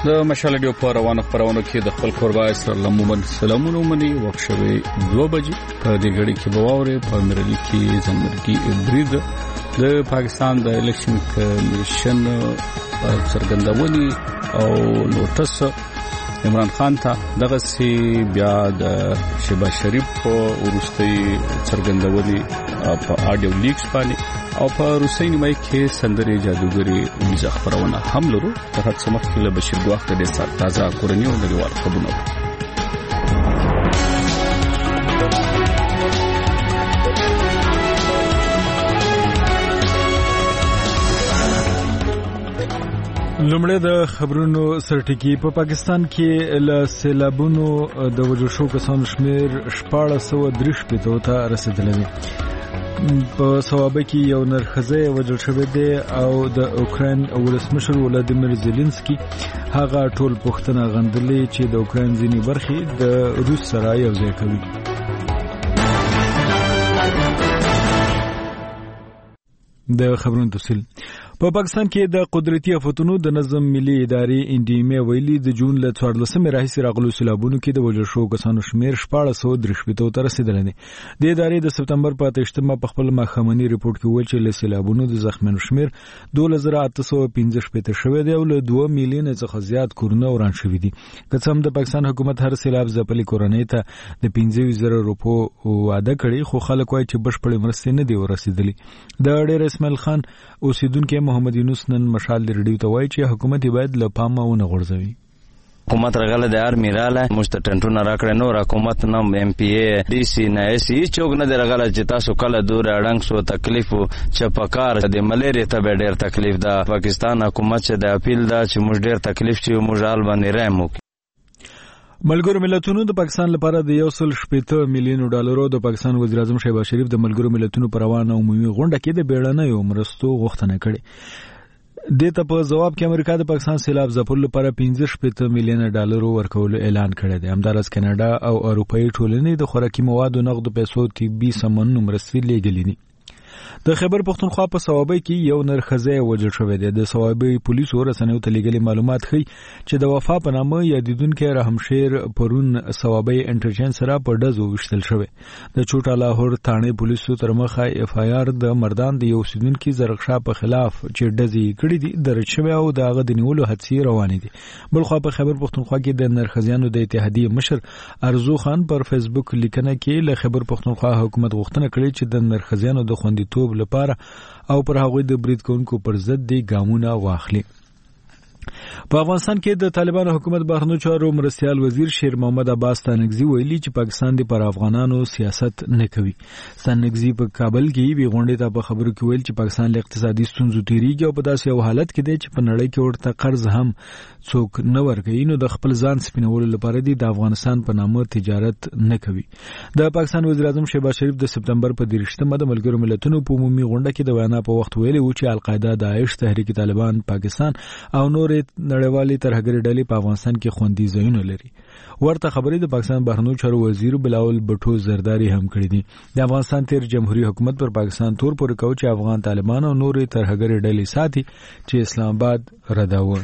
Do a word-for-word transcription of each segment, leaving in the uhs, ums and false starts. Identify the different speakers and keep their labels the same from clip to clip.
Speaker 1: د مشالډیو په روانو خبرونو کې د خپل کوربای سره لمومن سلامونه مني وښوي دوه بجې په دې غړي کې بواوري په امرلي کې ځنګړي برید د پاکستان د الیکشن کمیشن څرګندونې او نوټس عمران خان ته دغه سي بیا د شهباز شریف په ورستۍ څرګندونې په اډیو لیکس باندې او په روسي نیمه کې سندري جادوګري ویزه خبرونه هم لرو تر څو مخکې له بشیر ګواخ د سات تازه کورنۍ او نړیوال خبرونه
Speaker 2: لومړی د خبرونو سرټکی په پاکستان کې له سیلابونو د وجو شو کسانو شمیر شپاړس سوه درې شپېته ته رسیدلی دی. په ثوابه کې یو نرخزه وجل شوی دی او د اوکراین ولسمشر ولادیمیر زيلنسکي هغه ټول پښتنه غندلې چې د اوکراین ځینې برخې د روس سره یو ځای کوي. د خبرونو تفصیل په پاکستان کې د قدرتي آفتونو د نظم ملي ادارې انډیمه ویلي د جون له څوارلسمې راهیسې راغلو سیلابونو کې د وژل شوو کسانو شمیر شپاړس سوه درې شپېته ته رسیدلی دی. د ادارې د سپتمبر په اته ویشتمه په خپل ماښامني ریپورټ کې وویل چې له سیلابونو د زخمیانو شمیر دولس زره اته سوه پنځه شپېته شوی دی او له دوه میلیونه څخه زیات کورونه وران شوي دي. که څه هم د پاکستان حکومت هر سیلاب ځپلې کورنۍ ته د پنځه ویشت زره روپو وعده کړې خو خلک وایي چې بشپړې مرستې نه دي ورسېدلې. د ډېر اسماعیل خان اوسیدونکو محمد یونس نن مشال ریډیو ته وایي چې حکومت باید له پامه ونه غورځوي.
Speaker 3: حکومت راغله د ارمی رااله مستټنټونه راکړه نو حکومت نم ایم پی ای ډي سي نه سی چوک نه راغله چې تاسو کله دور اړنګ سو تکلیف چې پکار د ملیریا ته ډېر تکلیف ده. پاکستان حکومت چې د اپیل ده چې موږ ډېر تکلیف چې موږ حال باندې رایم.
Speaker 2: ملګرو ملتونو د پاکستان لپاره د یو سل شپېته میلیونو ډالرو د پاکستان وزیر اعظم شهباز شریف د ملګرو ملتونو پر روانه عمومي غونډه کې د بیړنیو مرستو غوښتنه کړې. د ته په جواب کې امریکا د پاکستان سیلاب ځپلو لپاره پنځه شپېته میلیونه ډالرو ورکولو اعلان کړی دی. همدارس کاناډا او اروپאי ټولنې د خوراکي موادو نقدو پیسو طبي سامانونو مرستې لیږلې دي. د خیبر پښتونخوا په ثوابه کې یو نرخزه وژل شوی دی. د ثوابه پولیسو رسنیو ته لیږلي معلومات ښیي چې د وفا په نامه یادیدونکي رحمشیر پرون ثوابه انټرچینج سره په ډزو وشتل شوی. د چوټا لاهور تانه پولیسو تر مخه اف آی آر د مردان د یو سیدونکو زرغشا په خلاف چې ډزې کړې دي درج شوی او د هغه د نیولو هڅې روانې دي. بلخوا په خیبر پښتونخوا کې د نرخزیانو د اتحادیې مشر ارزو خان پر فیسبوک لیکنه کې له خیبر پښتونخوا حکومت غوښتنه کړې چې د نرخزیانو د خوندیتوب لپاره او پر هغوی د برید کوونکو پر ضد دی ګامونه واخلي. په افغانستان کې د طالبانو حکومت بهرنیو چارو مرستیال وزیر شیر محمد عباس تانګزي ویلي چې پاکستان د پر افغانانو سیاست نه کوي. تانګزي په کابل کې وی غونډې ته په خبرو کې ویل چې پاکستان له اقتصادي ستونزو تیریږي او په داسې یو حالت کې دی چې په نړۍ کې ورته قرض هم څوک نه ورکوي نو د خپل ځان سپینولو لپاره دی د افغانستان په نامه تجارت نه کوي. د پاکستان وزیر اعظم شهباز شریف د سپتمبر په دېرشمه د ملګرو ملتونو په عمومي غونډه کې د وینا په وخت ویلي و چې القاعده، داعش، تحریک طالبان پاکستان او نور نړیوالي ترهګري ډلې په افغانستان کې خوندي ځایونه لري. ورته خبرې د پاکستان بهرنیو چارو وزیر بلاول بټو زرداری هم کړې دي. د افغانستان تیر جمهوریت حکومت پر پاکستان تور پورې کوي چې افغان طالبان او نور ترهګري ډلې ساتي چې اسلام آباد رداوه.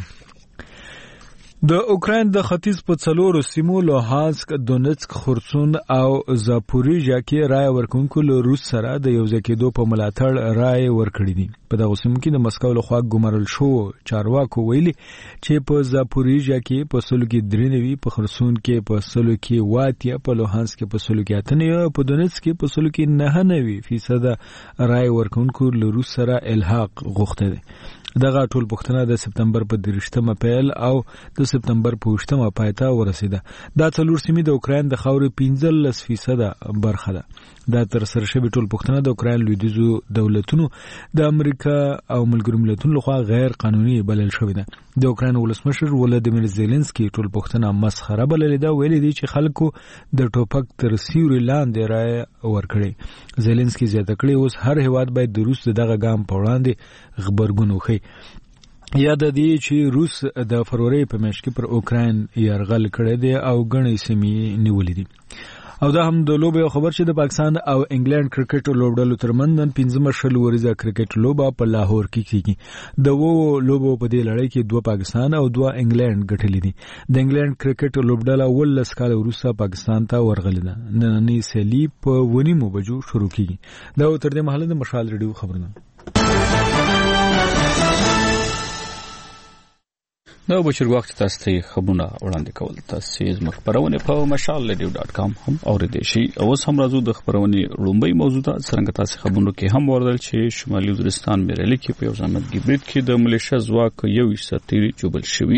Speaker 2: د اوکراین د ختیځ په څلورو سیمو لوهانسک، دونیتسک، خرسون او زاپوریژیا کې رای ورکوونکو له روس سره د یو ځای کېدو په ملاتړ رای ورکړي دي. په دغه سیمو کې د مسکو لخوا ګمارل شو چارواکو ویلي چې په زاپوریژیا کې په سلو کې درې نوي، په خرسون کې په سلو کې واتیا، په لوهانسک کې په سلو کې اته نوي، په دونیتسک کې په سلو کې نه نوي فیصد رای ورکوونکو له روس سره الحاق غوښته دي. دغه ټول پښتنه د سپتمبر په دېرشمه پیل او د سپتمبر په اوومه پای ته ورسیده. دا څلور سیمې د اوکراین د خاورې پنځلس فیصد برخه ده. دا تر سره شوی ټول پښتنه د اوکراین لویدیځو دولتونو د امریکا او ملګرو ملتونو لخوا غیر قانوني بلل شوی ده. د اوکراین ولسمشر ولادیمیر زيلنسکي ټول پښتنه مسخره بللې ده. ویلي دی چې خلکو د ټوپک تر سیوري لاندې رای ورکړي. زيلنسکي زیاته کړې اوس هر هیواد باید د روس دغه ګام په وړاندې خبرګون وکړي. یاد دی چې روس د فروری په میاشت کې پر اوکراین یرغل کړی دی او ګڼې سیمې نیولې دي. او دا هم د لوبې خبر چې د پاکستان او انګلند کرکټ لوبډلو ترمنځ نن پنځمه شل ورځې کرکټ لوبه په لاهور کې کیږي. د وو لوبو په دې لړۍ کې دوه پاکستان او دوه انګلند ګټلې دي. د انګلند کرکټ لوبډله ولس کال وروسته پاکستان ته ورغلې ده. نننۍ سیالي په ونیمو بجو شروع کیږي. دا تر دې مهاله د مشال ریډیو خبرونه.
Speaker 1: دا بشر وخت تاسو ته خبرونه وړاندې کول. تاسو زموږ خبرونه په مشال ریډیو ډاټ کام هم اوریدئ شئ. اوس هم راځو د خبرونه لومبۍ موضوع ته. څنګه تاسو خبرونه کې هم وردل چې شمالي وزیرستان میرالي کې په یو ځانګړي برید کې د ملیشیا ځواک یو سرتیری جوړل شوی.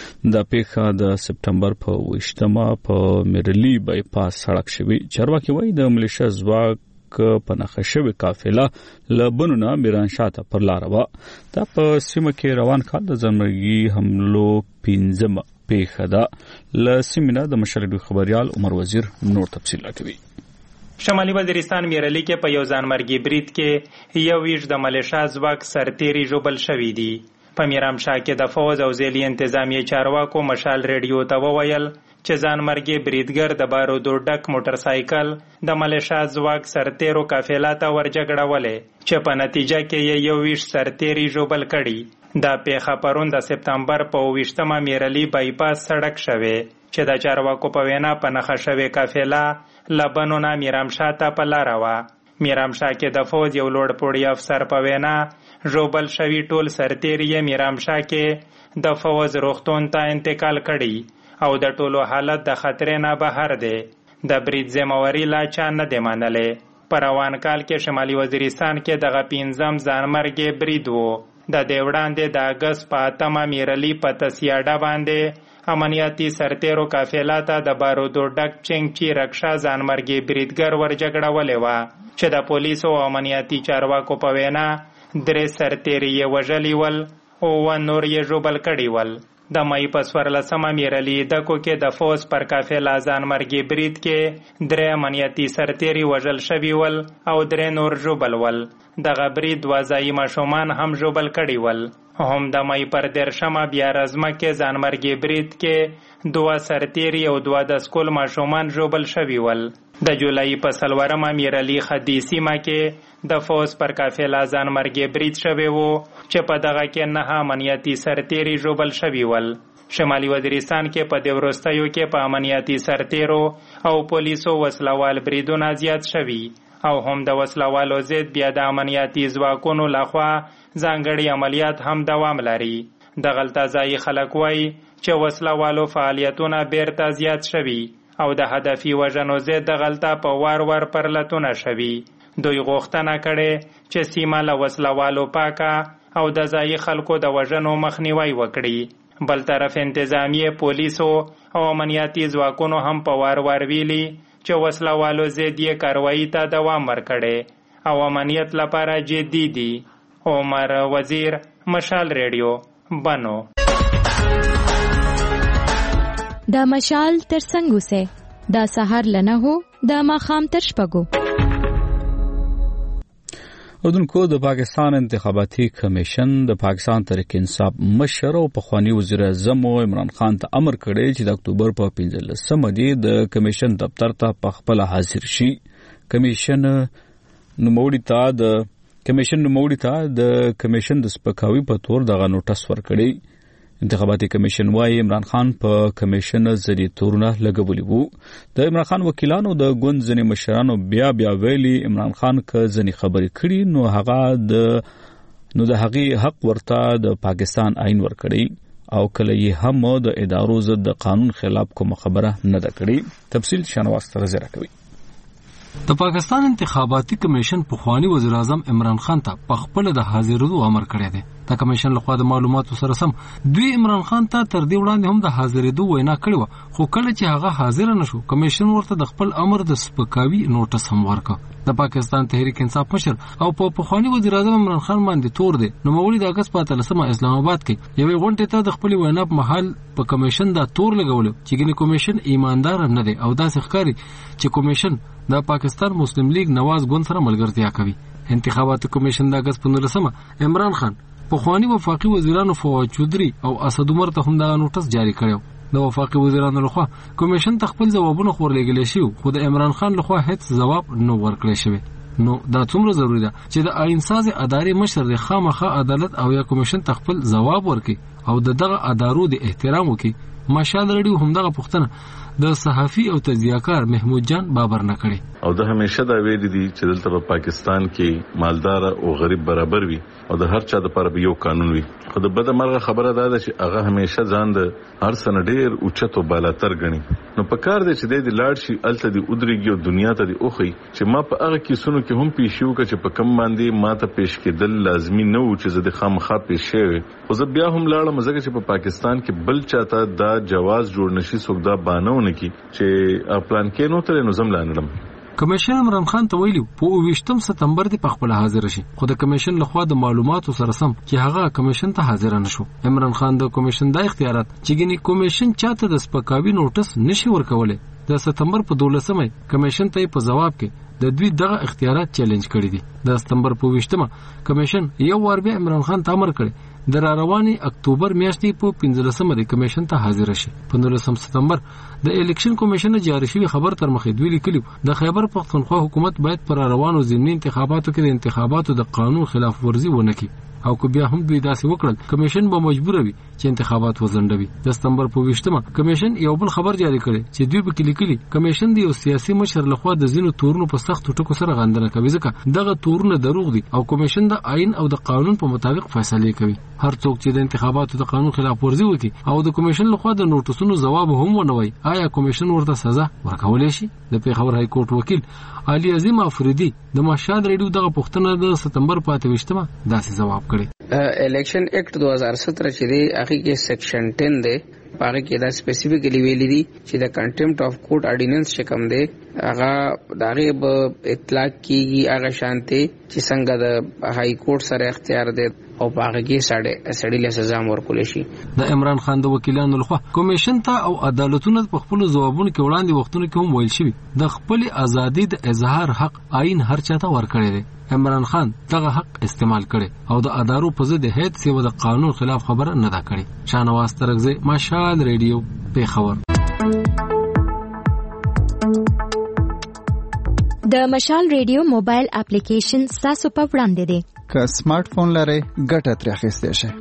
Speaker 1: د پیښه د سپټمبر په وشتمه په میرالي بایپاس سړک شوی. چارواکي وایي د ملیشیا ځواک په نخښه شوی قافله لبنونه میران شاته پر لار و. دا په سیمه کې روان کال د ځانمرګي حملو پنځمه پیښه ده. له سیمه د مشرډو خبريال عمر وزیر نور تفصیل راکوي.
Speaker 4: شمالي وزیرستان میرالي کې په یو ځانمرګي برید کې یو ویش د ملیشیا ځواک سرتیری جوړل شوی دی. په میرامشاه کې د فوج او ځېلي انتظامیه چارواکو مشال ریډیو ته وویل چې ځانمرګي بریدګر د بارودو ډک موټر سایکل د ملیشیا ځواک سرتیرو قافله ته ورجګړولې چې په نتیجه کې یو ویش سرتیری جوړل کړي. دا پیښه پرون د سپټمبر په ویشتمه میرالي بایپاس سړک شوه چې د چارواکو په وینا په نخښه شوی قافله لبنونه میرامشاه ته په لار و. میرامشاه کې د فوج یو لوړ پوړی افسر په وینا جوړل شوی ټول سرتیری میرامشاه کې د فوج روغتون ته انتقال کړي او د ټولو حالت د خطر نه بهر دی. د برید ذمہواری لا چا نه دی منلې. په روان کال کې شمالي وزیرستان کې دغه پنځم ځانمرګي برید وو. د دې وړاندې د اګست په اتمه میرالي په تسیاډه باندې امنیتي سرتیرو قافله ته د بارودو ډک چنګچي رکشا ځانمرګي بریدګر ورجګړولې وه چې د پولیسو او امنیتي چارواکو په وینا درې سرتیري یې وژلي ول او نور یې ژوبل کړي ول. د مئی په څوارلسمه میرالي دکو کې د فوج پر قافله ځانمرګي برید کې درې امنیتي سرتیري وژل شوي ول او درې نور ژوبل ول. دغه برید دوه ځایي ماشومان هم ژوبل کړي ول. هم د مئی پر دیرشمه بیا رزمه کې ځانمرګي برید کې دوه سرتیري او دوه د سکول ماشومان ژوبل شوي ول. د جولای په څلورمه میرالي خدي سیمه کې د فوج پر قافله ځانمرګي برید شوی وو چې په دغه کې نه امنیتي سرتیري ژوبل شوي ول. شمالي وزیرستان کې په دې وروستیو کې په امنیتي سرتیرو او پولیسو وسلوال بریدونه زیات شوي او هم د وسلوالو ضد بیا د امنیتي ځواکونو لخوا ځانګړي عملیات هم دوام لري. د غلطه ځای خلک وایي چې وسلوالو فعالیتونه بیرته زیات شوي او د هدفي وژنو ضد د غلطه په وار وار پرلتونه شوي. دوی غوښتنه کړې چې سیمه له وسلوالو پاکه او د ځایي خلکو د وژنو مخنیوي وکړي. بل طرف انتظامیه پولیسو او امنیتي ځواکونو هم په وار وار ویلي چې وسلوالو ضد یې کاروایي ته دوام ورکړی او امنیت لپاره جدي دي. عمر وزیر مشال ریډیو بنو.
Speaker 5: دا مشال تر څنګه سه دا سحر لنه هو دا ماخام تر شپګو.
Speaker 1: اردنکو د پاکستان انتخاباتي کمیشن د پاکستان تحریک انصاف مشر او پخوانی وزیر اعظم عمران خان ته امر کړی چې د اکتوبر په پنځلسمه دی د کمیشن دفتر ته په خپل حاضر شي. کمیشن نوموړي ته د کمیشن نوموړي ته د کمیشن د سپکاوي په تور دغه نوټس ورکړی. انتخاباتي کمیشن وايي عمران خان په کمیشن ذریعہ تورونه لګولي وو. د عمران خان وکیلانو د ګوند ځنې مشرانو بیا بیا ویلي عمران خان که ځنې خبرې کړي نو هغه د نو د هغې حق ورته د پاکستان آئین ورکړي او کله یې هم د ادارو ضد د قانون خلاف کوم خبره نه ده کړې. تفصیل شنواز ترزه راکوي.
Speaker 6: د پاکستان انتخاباتي کمیشن پخوانی وزیر اعظم عمران خان ته په خپل د حاضرېدو امر کړی دی. د کمیشن لخوا د معلوماتو سره سم دوی عمران خان ته تر دې وړاندې هم د حاضرېدو وینا کړې وه، خو کله چې هغه حاضر نه شو کمیشن ورته د خپل امر د سپکاوي نوټس هم ورکړ. د پاکستان تحریک انصاف مشر او په پخوانی وزیر اعظم عمران خان باندې تور دی. نوموړي د اګست په اتلسمه اسلام آباد کې یوې غونډې ته د خپل وینا په مهال په کمیشن دا تور لګولو چې ګینه کمیشن ایماندار نه دی او داسې ښکاري چې کمیشن د پاکستان مسلم لیگ نواز ګوند سره ملګرتیا کوي. انتخاباتي کمیشن د اګست په نولسمه عمران خان پخوانی وفاقي وزیرانو فواد چودري او اسد عمر ته هم دا نوټس جاری کړو. د وفاقي وزیرانو لخوا کمیشن تخپل ځوابونه خورلېږل شي خو د عمران خان لخوا هیڅ ځواب نه ورکړل شوی. نو دا څومره ضروری ده چې د آئین ساز ادارې مشر د خامخا عدالت او یا کمیشن تخپل ځواب ورکړي او د دغه ادارو د احترام وکړي. ماشال رډیو همدغه پوښتنه د صحافي او تجزیه‌کار محمود جان بابر نه کړي
Speaker 7: او د همیشه دا ویل دي چې دلته په پاکستان کې مالدار او غریب برابر وي او د هر چا د لپاره یو قانون وي. خو د بده مرغه خبره ده چې هغه همیشه ځان د هر سن ډیر اوچت او بالاتر ګڼي. نو په کار دی چې د لاړ شي الته د ودرېږي او دنیا ته دی اوخی چې ما په هغه کیسونو کې هم پیښ یو چې په کم باندې ما ته پیښ کېدل لازمي نه و چې زه د خامخا پیښ شوی. خو زه بیا هم لاړم ځکه چې په پاکستان کې بل چاته دا جواز جوړ نشي څوک دا بانهونه کی چې پلان کې نو تر نو زم لاندم.
Speaker 6: کمیشن عمران خان ته ویلو په اوویشتم سپتمبر د پخپل حاضر شي خو د کمیشن لخوا د معلوماتو سره سم چې هغه کمیشن ته حاضر نه شو. عمران خان د کمیشن د اختیارات چې ګني کمیشن چاته د سپکاوي نوټس نشي ورکوله د سپتمبر په دولسمه کمیشن ته په جواب کې د دوی دغه اختیارات چیلنج کړی دي. د سپتمبر په اوویشتمه کمیشن یو ور بیا عمران خان ته امر کړی د رواني اکتوبر میاشتې په پنځلسمه د کمیشن ته حاضر شي. په نولسم سپتمبر د الیکشن کمیشن جاری شوی خبر تر مخې دوی لیکلي د خیبر پختونخوا حکومت باید پر روانو ضمني انتخاباتو کې د انتخاباتو د قانون خلاف ورزي ونه کړي او که بیا هم دوی داسې وکړل کمیشن به مجبور وي چې انتخابات وزندوي. د سپتمبر په ویشتمه کمیشن یو بل خبر جاری کړي چې دوی به لیکلي کمیشن د یو سیاسي مشر لخوا د زینو تورونو په سخت ټکو سره غندنه کوي ځکه دغه تورونه دروغ دي او کمیشن د آئین او د قانون په مطابق فیصله کوي. هر څوک چې د انتخاباتو د قانون خلاف ورزي وکړي او د کمیشن لخوا د نوټسونو جواب هم ونه وي آیا کمیشن ورته سزا ورکولای شي؟ د پیښور های کورټ وکیل علي عظیم افریدي د مشهد ریډیو دغه پوښتنه د سپتمبر په اتویشتمه داسې جواب کړی.
Speaker 8: الیکشن ایکټ دو هزار سترہ چې دی هغه کې سیکشن ټین دی هغه کې دا سپیسیفیکلی ویلي دي چې د کنټمپټ اف کورټ اډیننس چې کوم دی هغه دغه به اطلاق کیږي هغه شانته چې څنګه د های کورټ سره اختیار دی او هغه کې ساړه سړی له سزا ورکول شي.
Speaker 6: د عمران خان د وکیلانو لخوا کمیشن ته او عدالتونو په خپل ځوابونو کې وړاندې وختونو کې هم ویل شوی د خپل ازادي د اظهار حق آئین هر چاته ورکړی دی. عمران خان دغه حق استعمال کړي او د ادارو په ضد هیڅ سیو د قانون خلاف خبره نه دا کړي. شانواز ترغزی مشال ریډیو پیښور.
Speaker 5: د مشال ریډیو موبایل اپلیکیشن تاسو په وړاندې دی.
Speaker 9: که سمارټ فون لرئ ګټه ترې اخیستی شئ.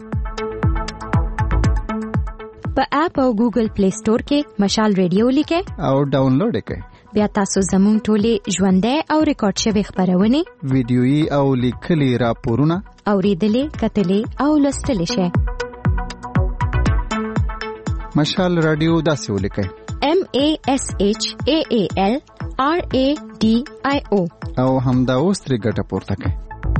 Speaker 5: په اپ او ګوګل پلی سٹور کې مشال ریډیو لیکئ
Speaker 9: او ډاونلوډ یې کړئ.
Speaker 5: بیا تاسو زموږ ټولې ژوندۍ او ریکارډ شوي خپرونې
Speaker 9: ویډیويي او لیکلي راپورونه
Speaker 5: اورېدلې کتلې او لوستلې شئ.
Speaker 9: مشال رادیو داسې ولیکئ
Speaker 5: M A S H A A L R A D I O
Speaker 9: او همدا اوس ترې ګټه پورته کړئ.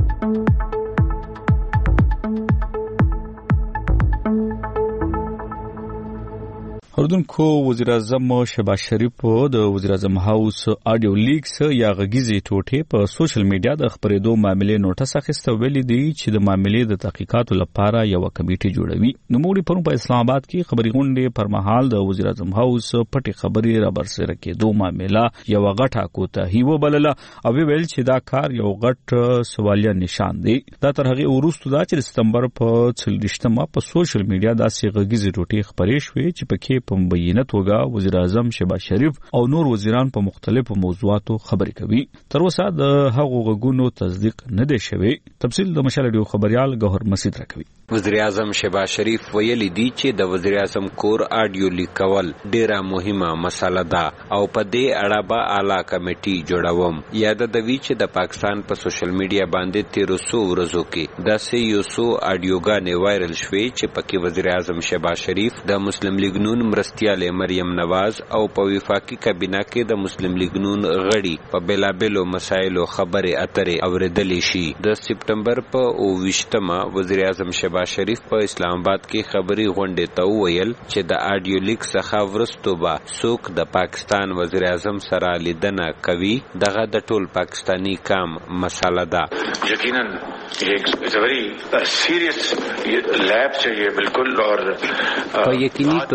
Speaker 1: اردوونکو وزیر اعظم شهباز شریف د وزیر اعظم هاوس اډیو لیکس یا غږیزي ټوټې په سوشل میډیا د خبرېدو معاملې نوټس اخیسته ویلي دی چې د معاملې د تحقیقاتو لپاره یو کمیټه جوړوي. نو موږ په اسلام آباد کې خبري غونډې پر مهال د وزیر اعظم هاوس پټي خبري را برسره کېدو معاملې یو غټه کوتاهي وبلله او ویل چې دا کار یو غټ سوالیه نشان دی. دا تر هغه وروسته دا چې سپتمبر په څلوېښتمه په سوشل میډیا داسې غږیزي ټوټې خبرې شوې چې پکې په مبینه توګه وزیر اعظم شهباز شریف او نور وزیران په مختلفو موضوعاتو خبرې کوي. تر اوسه د هغو غږونو تصدیق نه دی شوی. تفصیل د مشال ډیو خبريال گوهر مسعود راکوي.
Speaker 10: وزیر اعظم شهباز شریف ویلي دی چې د وزیر اعظم کور اډیو لیکول ډیره مهمه مسله ده او په دې اړه به اعلی کمیټي جوړوم. یاد د وی چې د پاکستان په سوشل میډیا باندې تیرو سو ورځو کې داسې یو سو اډیوګانې وایرل شوې چې پکې وزیر اعظم شهباز شریف د مسلم لیگ نون مرستیال مریم نواز او په وفاقي کابینه کې د مسلم لیگ نون غړي په بلابلو مسایلو خبرې اترې اوریدلې شي. د سپتمبر په اوویشتمه وزیر اعظم شهباز شریف په اسلام آباد کې خبري غونډې ته ویل چې د اډیو لیک څخه ورستو به څوک د پاکستان وزیر اعظم سره لیدنه کوي دغه د ټول پاکستانی کام مساله ده.
Speaker 11: یقینا ایک ویری سیریس لیب چاہیے بالکل اور
Speaker 10: په یقیني توګه دا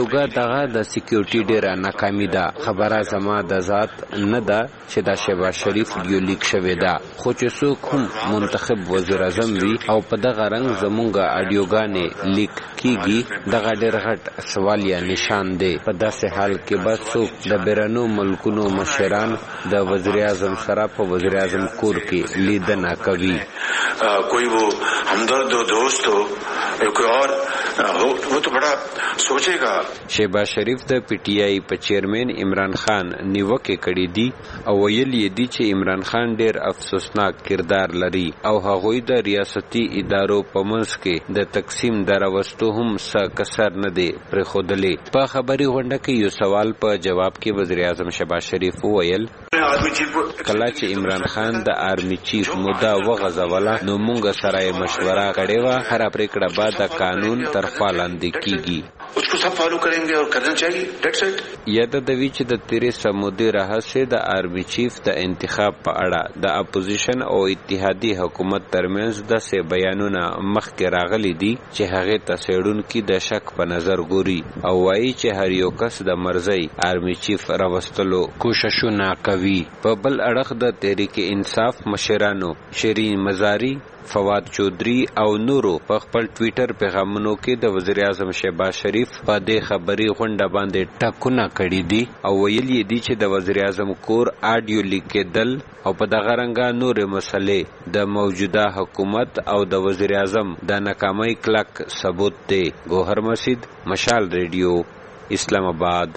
Speaker 10: دغه د سکیورټي ډیره ناکامي ده. خبره زما د ذات نه ده چې دا شهباز شریف ویډیو لیک شوی ده، خو چې څوک هم منتخب وزیر اعظم وي او په دغه رنګ زمونږه اډیوګانې لیک کیږي، دغه ډېر غټ سوال یا نشان دی. په داسې حال کې به څوک د بیرونو ملکونو مشران د وزیر اعظم سره په وزیر اعظم کور کې لیدنه کوي.
Speaker 11: کوئی وہ ہمدرد ہو، دوست ہو، کوئی اور ہو، وہ تو بڑا سوچے گا.
Speaker 10: شهباز شریف د پی ټی آی په چیرمن عمران خان نیوکه کړې دي او ویل یې دي چې عمران خان ډېر افسوسناک کردار لري او هغوی د ریاستي ادارو په منځ کې د تقسیم دراوستو هم څه کسر نه دی پرېښودلی. په خبري غونډه کې یو سوال په جواب کې وزیر اعظم شهباز شریف وویل کله چې عمران خان د آرمی چیف موده وغځوله نو موږ سره یې مشوره کړې وه، هره پرېکړه به د قانون تر خوا لاندې کیږي.
Speaker 11: اس کو سب فالو کریں گے اور کرنا چاہیے. دیٹس اٹ.
Speaker 10: یاد د وی چې د تیریسا مودې راهسه د آرمی چیف د انتخاب په اړه د اپوزیشن او اتحادی حکومت ترمنځ د سه بیانونه مخکې راغلي دي چې هغه تسېړون کې د شک په نظر ګوري او وایي چې هر یو کس د مرزي آرمی چیف راوستلو کوششونه کوي. په بل اړخ د تحریک انصاف مشرانو شیرین مزاری، فواد چودھری او نورو په خپل ټویټر پیغامونو کې د وزیر اعظم شهباز شریف په دې خبري غونډه باندې ټاکونه کړي دي او ویل یې دي چې د وزیر اعظم کور آډیو لیک کېدل او په دغه رنګه نورې مسلې د موجوده حکومت او د وزیر اعظم د ناکامۍ کلک ثبوت دی. ګوهر مسجد، مشال ریډیو، اسلام آباد.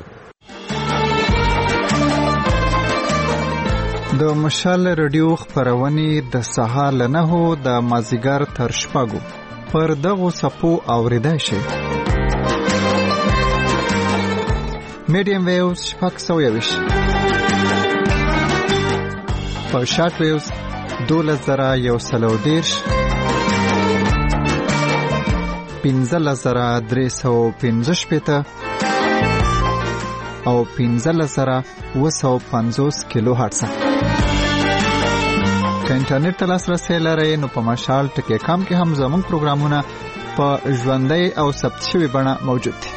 Speaker 9: د مشال رادیو خبرونه د سهار له نهو د مازیګر تر شپږو پر دغو صفو اوریدای شي. میډیم ویوز شپږ سوه یویشت، په شارټ ویوز دولس زره یو سل او دېرش، پنځلس زره درې سوه پنځه شپېته او پنځلس زره اوه سوه پنځوس کیلو هرتز. که انټرنیټ ته لاسرسی لرئ نو په مشال ټکی کام کې هم زموږ پروګرامونه په ژوندۍ او ثبت شوي بڼه موجود دي.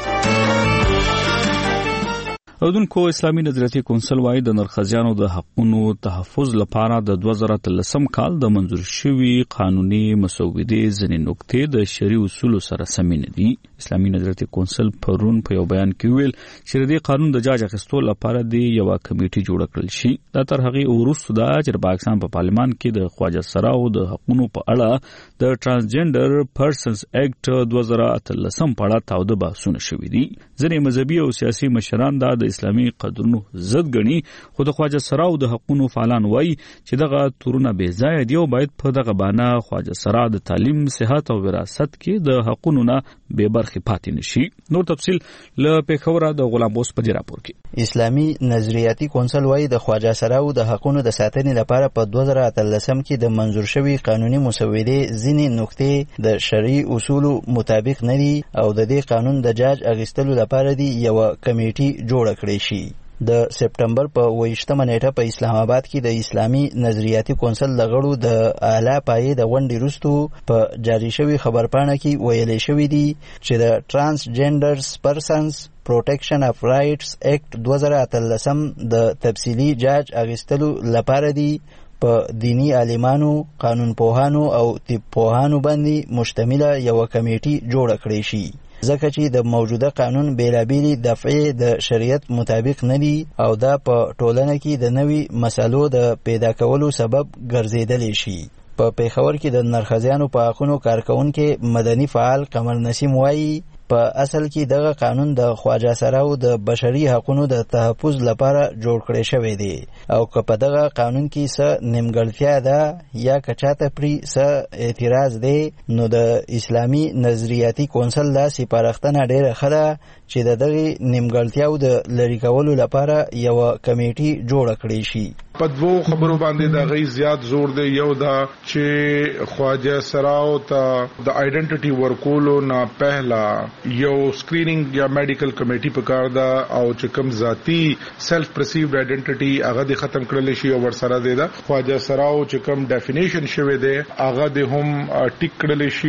Speaker 1: اردوونکو اسلامي نظریاتي کونسل وايي د نرخزیانو د حقونو تحفظ لپاره د دوه زره اتلسم کال د منظور شوي قانوني مسودې ځینې نقطې د شرعي اصولو سره سمې نه دي. اسلامي نظریاتي کونسل پرون په یو بیان کې ویل چې د قانون د جاج اخیستو لپاره د یو کمیټي جوړ کړل شي. دا تر هغه وروسته د پاکستان په پارلمان کې د خواجه سراو د حقونو په اړه د ترانسجنډر پرسنز ایکټ دوه زره اتلسم په اړه تاوده بحثونه شوي دي. ځینې مذهبي او سیاسي مشران دا د اسلامي قدرونو ضد ګڼي، خو د خواجه سراو د حقونو فعالان وایي چې دغه تورونه بې ځایه دي او باید په دغه بانه خواجه سرا د تعلیم، صحت او وراثت کې د حقونو نه بې برخې پاتې نشي. نور تفصیل له پیښوره د غلام بوس په دې راپور کې.
Speaker 12: اسلامي نظریاتي کونسل وایي د خواجه سراو د حقونو د ساتنې لپاره په دوه زره اتلسم کې د منظور شوي قانوني مسودې ځینې نقطې د شرعي اصولو مطابق نه دي او د دې قانون د جاج اخیستلو لپاره دی یو کمیټي جوړ کړی شي. د سپټمبر په اوویشتمه نیټه په اسلام آباد کې د اسلامي نظریاتي کونسل د غړو د اعلی پایې د غونډې وروسته په جاری شوي خبرپاڼه کې ویلې شوي دي چې د ټرانسجنډرز پرسنز پروټیکشن اف رائټس ایکټ دوه زره اتلسم د تفصیلي جاج اخیستلو لپاره دی په دینی عالمانو، قانون پوهانو او طب پوهانو باندې مشتمله یو کمیټي جوړ کړی شي، ځکه چې د موجوده قانون بیلابیلي دفعې د شریعت مطابق نه دي او دا په ټولنه کې د نوي مسالو د پیدا کولو سبب ګرځېدلی شي. په پیښور کې د نرخزیانو په حقونو کارکونکي مدني فعال قمر نسیم وایي په اصل کې دغه قانون د خواجه سراو د بشري حقونو د تحفظ لپاره جوړ کړی شوی دی او که په دغه قانون کې څه نیمګړتیا ده یا که چاته پرې څه اعتراض دی نو د اسلامي نظریاتي کونسل دا سپارښتنه ډېره ښه ده چې د دغې نیمګړتیاو د لرې کولو لپاره یوه کمیټي جوړه کړی شي.
Speaker 13: په دوو خبرو باندې د غي زیات زور دی. یو دا چې خواجه سراو ته د آیډنټیټي ورکولو نه پهلا یو سکرینینګ یا میډیکل کمیټي پکار ده او چې کوم ذاتی سیلف پرسیوډ آیډنټیټي هغه د ختم کړل شي او ورسره دی دا خواجه سراو چې کوم ډیفینیشن شوی دی هغه د هم ټیک کړل شي. مونږ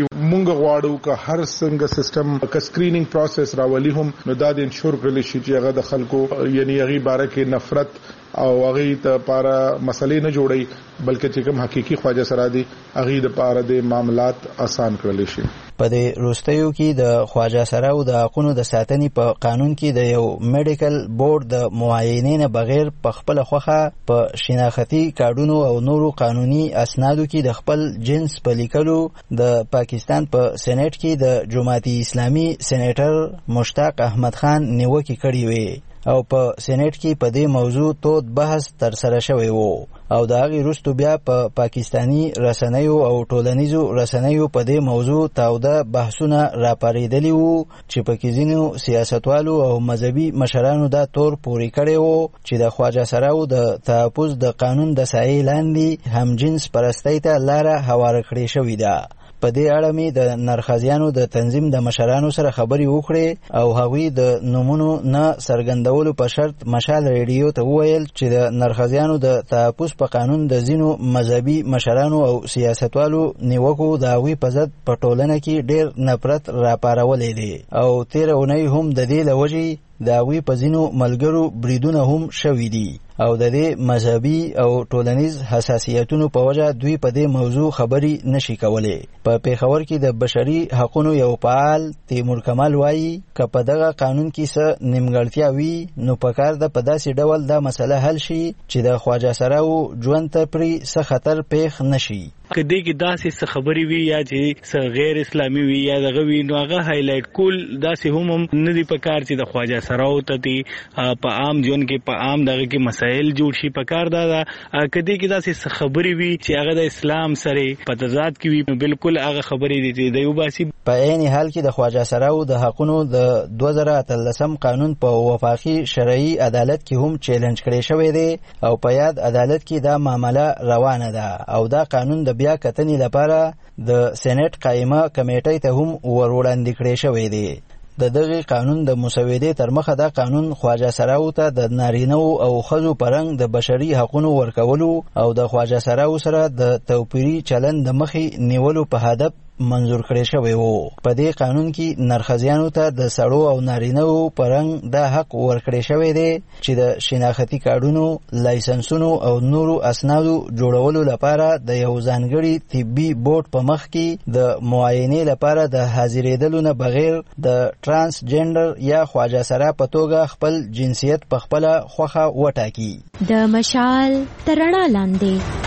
Speaker 13: مونږ غواړو که هر څنګه سیستم که سکرینینګ پروسس راولي هم نو دا د انشور کړل شي چې هغه د خلکو یعنی هغه باره کې نفرت او هغه ته لپاره مسلې نه جوړي بلکې چې کوم حقيقي خواجه سره دي هغه د لپاره د معاملات آسان کړل شي.
Speaker 12: په دې روستیو کې د خواجه سره او د حقوقو د ساتنې په قانون کې د یو میډیکل بورډ د معاینې نه بغیر په خپل خوخه په شناختی کارډونو او نورو قانوني اسنادو کې د خپل جنس په لیکلو د پاکستان په پا سېنات کې د جماعت اسلامي سېنیټر مشتاق احمد خان نیوکه کړې وي او په سېنات کې په دې موضوع تود بحث تر سره شوی وو او دا غي رستو بیا په پا پاکستانی رسنیو او ټولنیزو رسنیو په دې موضوع تاوده بحثونه راپاریدلی وو چې په کې ځینو سیاستوالو او مذهبي مشرانو دا تور پوری کړی وو چې د خواجه سراو د تحفظ د قانون د سایې لاندې هم جنس پرستی ته لاره هواره کړې شوې ده. په دې اړه مې د نرخزیانو د تنظیم د مشرانو سره خبرې وکړې او هغوی د نومونو نه څرګندولو په شرط مشال ریډیو ته وویل چې د نرخزیانو د تحفظ په قانون د ځینو مذهبي مشرانو او سیاستوالو نیوکو د هغوی په ضد په ټولنه کې ډېر نفرت راپارولی دی او تېره اونۍ هم د دې له وجې د هغوی په ځینو ملګرو بریدونه هم شوي دي او د دې مذهبي او ټولنیز حساسیتونو په وجه دوی په دې موضوع خبرې نشي کولی. په پیښور کې د بشري حقوقو یو فعال تیمور کمال وایي که په دغه قانون کې څه نیمګړتیا وي نو پکار ده په داسې ډول دا مسله حل شي چې د خواجه سراو ژوند ته پرې څه خطر پیښ نشي.
Speaker 14: کدی کې داسې څه خبرې وي یا چې څه غیر اسلامي وي یا دغه وي نو هغه هایلایټ کول داسې هم نه دی پکار چې د خواجه سراو ته په عام ژوند کې په عام دغه کې مسائل جوړ شي. پکار دا کدی کې داسې څه خبرې وي چې هغه د اسلام سره په تضاد کې وي نو بالکل هغه خبرې دي چې د یو باسي.
Speaker 12: په عین حال کې د خواجه سراو د حقوقو د دوه زره اتلسم قانون په وفاقي شرعي عدالت کې هم چیلنج کړی شوی دی او په یاد عدالت کې دا معامله روانه ده او دا قانون د بیا کتنې لپاره د سېنات قائمه کمیټې ته هم وروړاندې کړی شوی دی. د دغه قانون د مسودې تر مخه دا قانون خواجه سراو ته د نارینه او ښځو پرنګ د بشري حقوقو ورکولو او د خواجه سراو سره د توپیري چلند د مخې نیولو په هدف منظور کړی شوی وو. په دې قانون کې نرخزیانو ته د سړو او نارینهو پرنګ دا حق ورکړی شوی دی چې د شناختی کارډونو لایسنسونو او نورو اسنادو جوړولو لپاره د یو ځانګړي طبي بورډ په مخ کې د معاینې لپاره د حاضرېدلو نه بغیر د ترانسجنډر یا خواجه سرا په توګه خپل جنسیت په خپله خوښه وټاکي.
Speaker 5: د مشال تر رڼا لاندې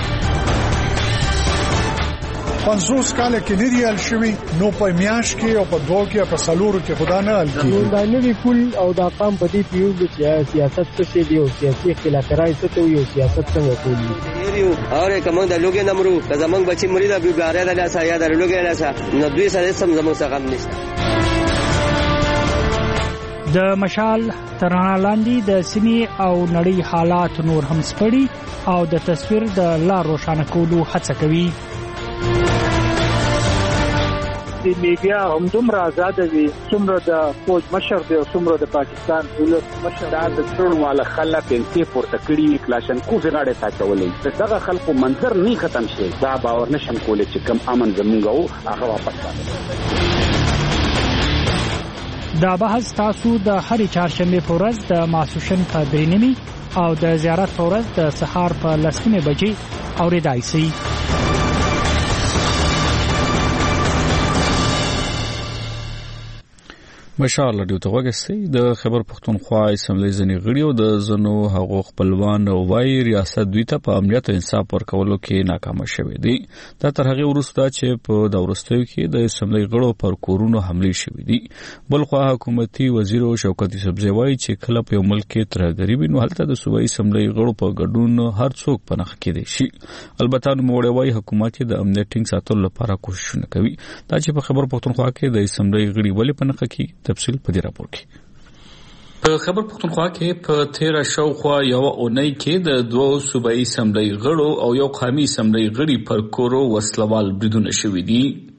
Speaker 15: پنځوس کاله کې نه دی حل شوي نو په میاشت کې او په دوه کې په څلورو کې خدا نه حل کېږي.
Speaker 16: دا نوي کول او دا قام په دې پیوږي چې سیاست څه شی دی او سیاسي اختلافات څه ته وي او سیاست څنګه کوي.
Speaker 17: اور کوم د لوګي نمرو که زمونږ بچي مرید ابو ګاره د لاسه یا د لوګي لاسه نو دوی سره سم زموږ څخه غم نشته.
Speaker 18: د مشال تر رڼا لاندې د سیمې او نړۍ حالات نور هم سپړي او د تصویر د لار روښانه کولو هڅه کوي.
Speaker 16: د میډیا هم دومره آزاد دي څومره د فوج مشر دی او څومره د پاکستان ولس مشر دا د ټول والا خلک انتي پورته کړي کلاشن کو زغاړه ساتولې دغه خلکو منظر نه ختم شي دا باور نشم کولای چې کم امن زمونږ هغه واپس راځي.
Speaker 18: دا بحث تاسو د هرې چهارشنبه په ورځ د ماسوشن په درې نیمې او د زیارت په ورځ د سهار په لس نیمې بجې اورېدای شئ.
Speaker 1: مشال رادیو ته وګورئ. د خبر پښتونخوا اسمبلی ځنی غړي او د زنو حقوق خپلوان او وايي ریاست دوی ته په امنیت او انصاف ورکولو کې ناکام شوه دي. دا تر هغه وروسته چې په دورستیو کې د اسمبلی غړو پر کورونو حمله شوې دي. بلخو حکومتي وزیر شوکت یوسفزی وايي چې کله په ملک کې تر غریبي نو هلته د صوبایي اسمبلی غړو په ګډون هر څوک پنځ کې دي شي. البته نو موړ وايي حکومت د امنیت ټینګ ساتلو لپاره کوششونه کوي. دا چې په خبر پښتونخوا کې د اسمبلی غړي ولې پنځ کې تفصیل په دې راپور کې. په خبر پښتونخوا کې په تیرا شاوخوا یو اونۍ کې د دوه صوبایي اسمبلی غړو او یو قومي اسمبلی غړي پر کورو وسلوال بریدونه شوي دي.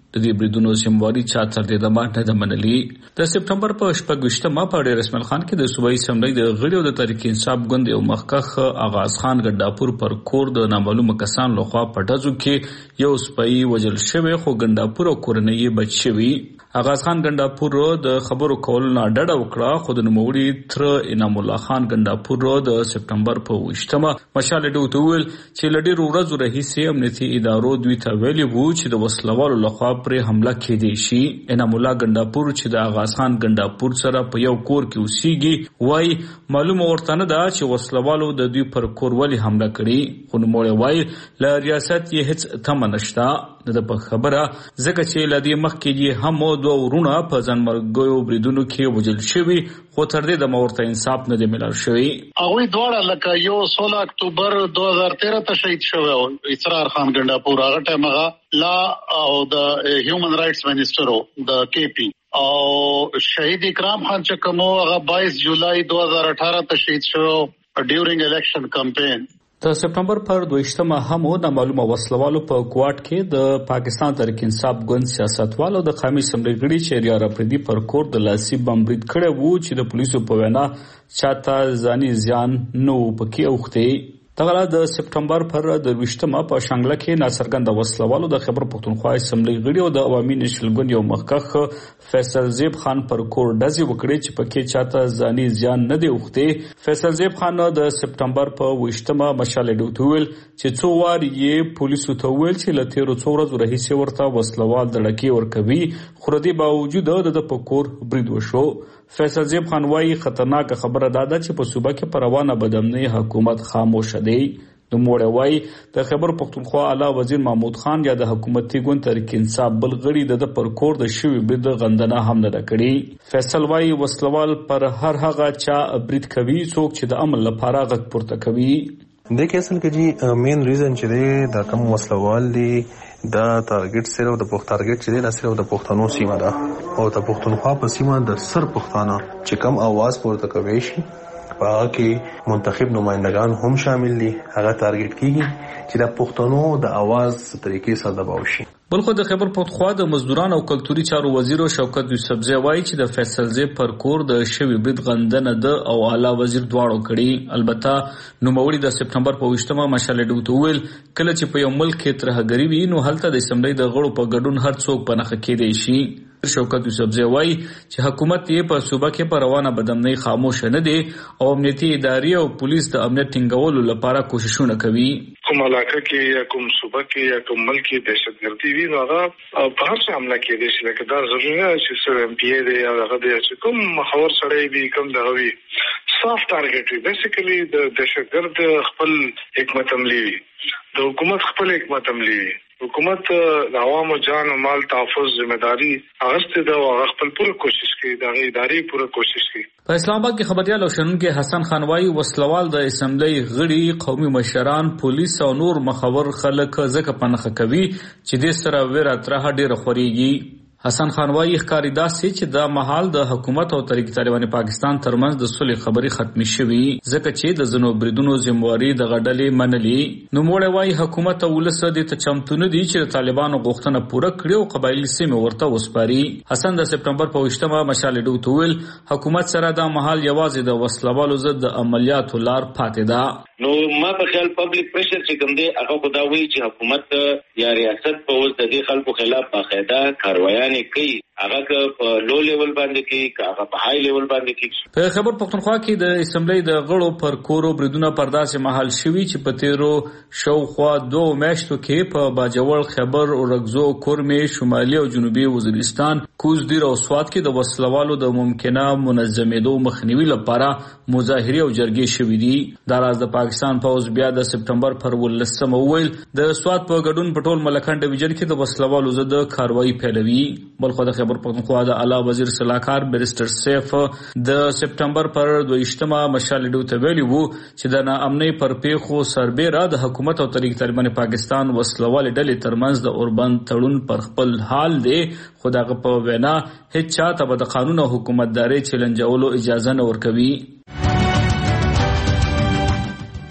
Speaker 1: د دې بریدونو سیمواري چا تر دې د ماټه د منلي. د سپټمبر په شپږویشتمه په ډېر اسماعیل خان کې د صوبایي اسمبلی د غړي او د تحریک انصاف ګوند یو مخکخ آغاز خان ګنداپور پر کور د نامعلومه کسان لخوا په ډزو کې یو سپایي وژل شوی خو ګنداپور او کورنۍ بچ شوی. آغاز خان ګنداپور د خبرو کولو نه ډډه وکړه خو د نوموړي تر انعام الله خان ګنداپور د سپټمبر په ویشتمه مشال ډیو ته ویل چې لډیر ورځو راهیسې امنیتي ادارو دوی ته ویلي وو چې د وسلوالو لخوا پر حمله کېدی شي. انعام الله ګنداپور چې د آغاز خان ګنداپور سره په یو کور کې اوسېږي وای معلومه ورته نه ده چې وسلوالو د دوی پر کور ولې حمله کړې خو نوموړی وای له ریاست یې هیڅ تمه نشته. د په خبره ځکه چې لدی مخکې یې هم دوه ورونه په ځانمرګیو بریدونو کې وژل شوي خو تر دې د مورته انصاف نه دی ملال شوی.
Speaker 19: هغوی دواړه لکه یو سولہ اکتوبر دو هزار تیرہ ته شهید شوی او اسرار خان ګنداپور هغه ټایم هغه لا او د هیومن رائټس منسټر د کې پی او شهید اکرام خان چې کوم هغه بائیس جولای دو هزار اٹھارہ ته شهید شو ډیورینګ الیکشن کمپین.
Speaker 1: د سپټمبر پر دویشتمه هم د معلومه وسلوالو په کوارټ کې د پاکستان تحریک انصاف ګوند سیاستوالو د قومي اسمبلی غړي چې ریار افریدي پر کور د لاسي بم برید کړی وو چې د پولیسو په وینا چاته ځاني زیان نو پکې اوښتي. دغه د سپټمبر پر دویشتمه په شانګله کې ناڅرګند وسلوالو د خیبر پختونخوا اسمبلی غړي او د عوامي نشل ګوند یو مخکخ فیصل زیب خان پر کور ډزې وکړې چې پکې چاته ځاني زیان نه دی اوښتي. فیصل زیب خان د سپټمبر په ویشتمه مشال ډوتویل چې څو وار یې پولیسو ته ویل چې له تیرو څو ورځو راهیسې ورته وسلوال دړکې ورکوي خو د دې باوجود د په کور برید وشو. فیصل زیب خان وايي خطرناک خبره دا ده چې په صوبه کې پروانه بدامنۍ حکومت خاموش دی. د موړ وايي د خیبر پختونخوا اعلی وزیر محمود خان یا د حکومتي ګوند تحریک انصاف بل غړي د پر کور د شوی برید غندنه هم نه کړی. فیصل وايي وسلوال پر هر هغه چا برید کوي څوک چې د عمل لپاره غږ پورته کوي.
Speaker 20: د کې اصل کې جی مین ریزن چې دی د کوم وسلوال دی دا ټارګټ صرف د پښتون ټارګټ چې دی نه صرف د پښتنو سیمه ده او د پښتونخوا په سیمه د سر پښتانه چې کم आवाज پورته کوي شي په هغه کې منتخب نمائندگان هم شامل دي هغه ټارګټ کیږي چې د پښتنو د आवाज طریقې سره دباو شي.
Speaker 1: بلخو د خیبر پختونخوا د مزدوران او کلتوري چارو وزیر شوکت یوسفزی وایي چې د فیصل زیب پر کور د شوی برید غندنه د او اعلی وزیر دواړو کړي. البته نوموړي د سپټمبر په ویشتمه مشال ډوتو ویل کله چې په یو ملک کې ترهګری وي نو هلته د اسمبلی د غړو په ګډون هر څوک په نخښه کېدی شي. شوکت یوسفزی وایي چې حکومت یې په صوبه کې پر روانه بدامنۍ خاموش نه دی او امنیتي ادارې او پولیس د امنیت ټینګولو لپاره کوششونه کوي.
Speaker 21: کوم علاقه کې یا کوم صوبه کې یا کوم ملک کې دهشتګردي وي نو هغه په هر څه حمله کېدی شي لکه دا ضروري نه چې سره ایم پی ای دی یا هغه دی چې کوم محور سړی وي کوم دغه وي صاف ټارګټ وي. بیسیکلی د دهشتګرد خپل حکمت عملی وي د حکومت خپل حکمت عملی وي. حکومت د عوامو جان او مال تحفظ ذمہداری اغسطه دا او خپل پوره کوشش کوي دا ادارې پوره کوشش کوي.
Speaker 1: په اسلام آباد کې خبريال او شنونکو حسن خان وايي وسلوال د اسمبلی غړي قومي مشران پولیس او نور مخور خلک ځکه پنخه کوي چې د سره ویره ترها ډیره خوريږي. حسن خان وايي ښکاری داسې چې دا محل د حکومت او تحریک طالبان پاکستان ترمنځ د صلح خبري ختمي شوي ځکه چې د زنو بریدونو ذمہواری د غډلې منلي. نو موړ وايي حکومت او ولس د تچمتون دي چې طالبانو غوښتنه پوره کړي او قبایلی سیمه ورته وسپاري. حسن د سپټمبر په ویشتمه مشال ډوتویل حکومت سره دا محل یوازې د وسلوالو ضد عملیاتو لار پاتې ده.
Speaker 22: نو ما په خیال پبلک پریشر چې کوم دی هغه خدا وی چې حکومت یا ریاست په وس د دې خلکو خلاف باقاعده کاروایانه کوي هغه په لو لیول باندې کې هغه په های لیول باندې کې.
Speaker 1: په خیبر پختونخوا کې د اسمبلی د غړو پر کورو بریدونه پرداسه محل شوي چې په تیرو شاوخوا دوه میاشتو کې په باجوړ خیبر او رغزو کورمې شمالي او جنوبي وزیرستان کوزدیر او سوات کې د وسلوالو د ممکنه منظمېدو مخنیوي لپاره مظاهره او جرګې شوې دي. دا راز د پاکستان پوز بیا د سپټمبر پر ولسمه ویل د سوات په ګډون پټول ملکان ډیویژن کې د وسلوالو ضد کاروایی پیلوي. بلخو د خیبر پختونخوا د اعلی وزیر صلاحکار بیرستر سیف د سپټمبر پر دویشتمه مشال ډوته ویلي وو چې د ناامنۍ پر پیښو سربېره د حکومت او تحریک طالبان پاکستان وسلوال ډلې ترمنځ د اوربند تړون پر خپل حال دی خو دغه په وینا هیڅ چاته به د قانون او حکومتداري چیلنجولو اجازه نه ورکوي.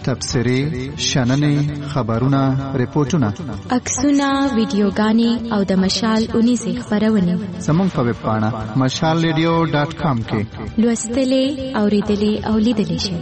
Speaker 9: تبصرې شننې خبرونه ریپورتونه
Speaker 5: عکسونه ویډیوګانې او د مشال اونیزې خبرونه
Speaker 9: زموږ په ویب پاڼه مشال ریډیو ډاټ کام کې
Speaker 5: لوستلې اوریدلې او لیدلې شئ.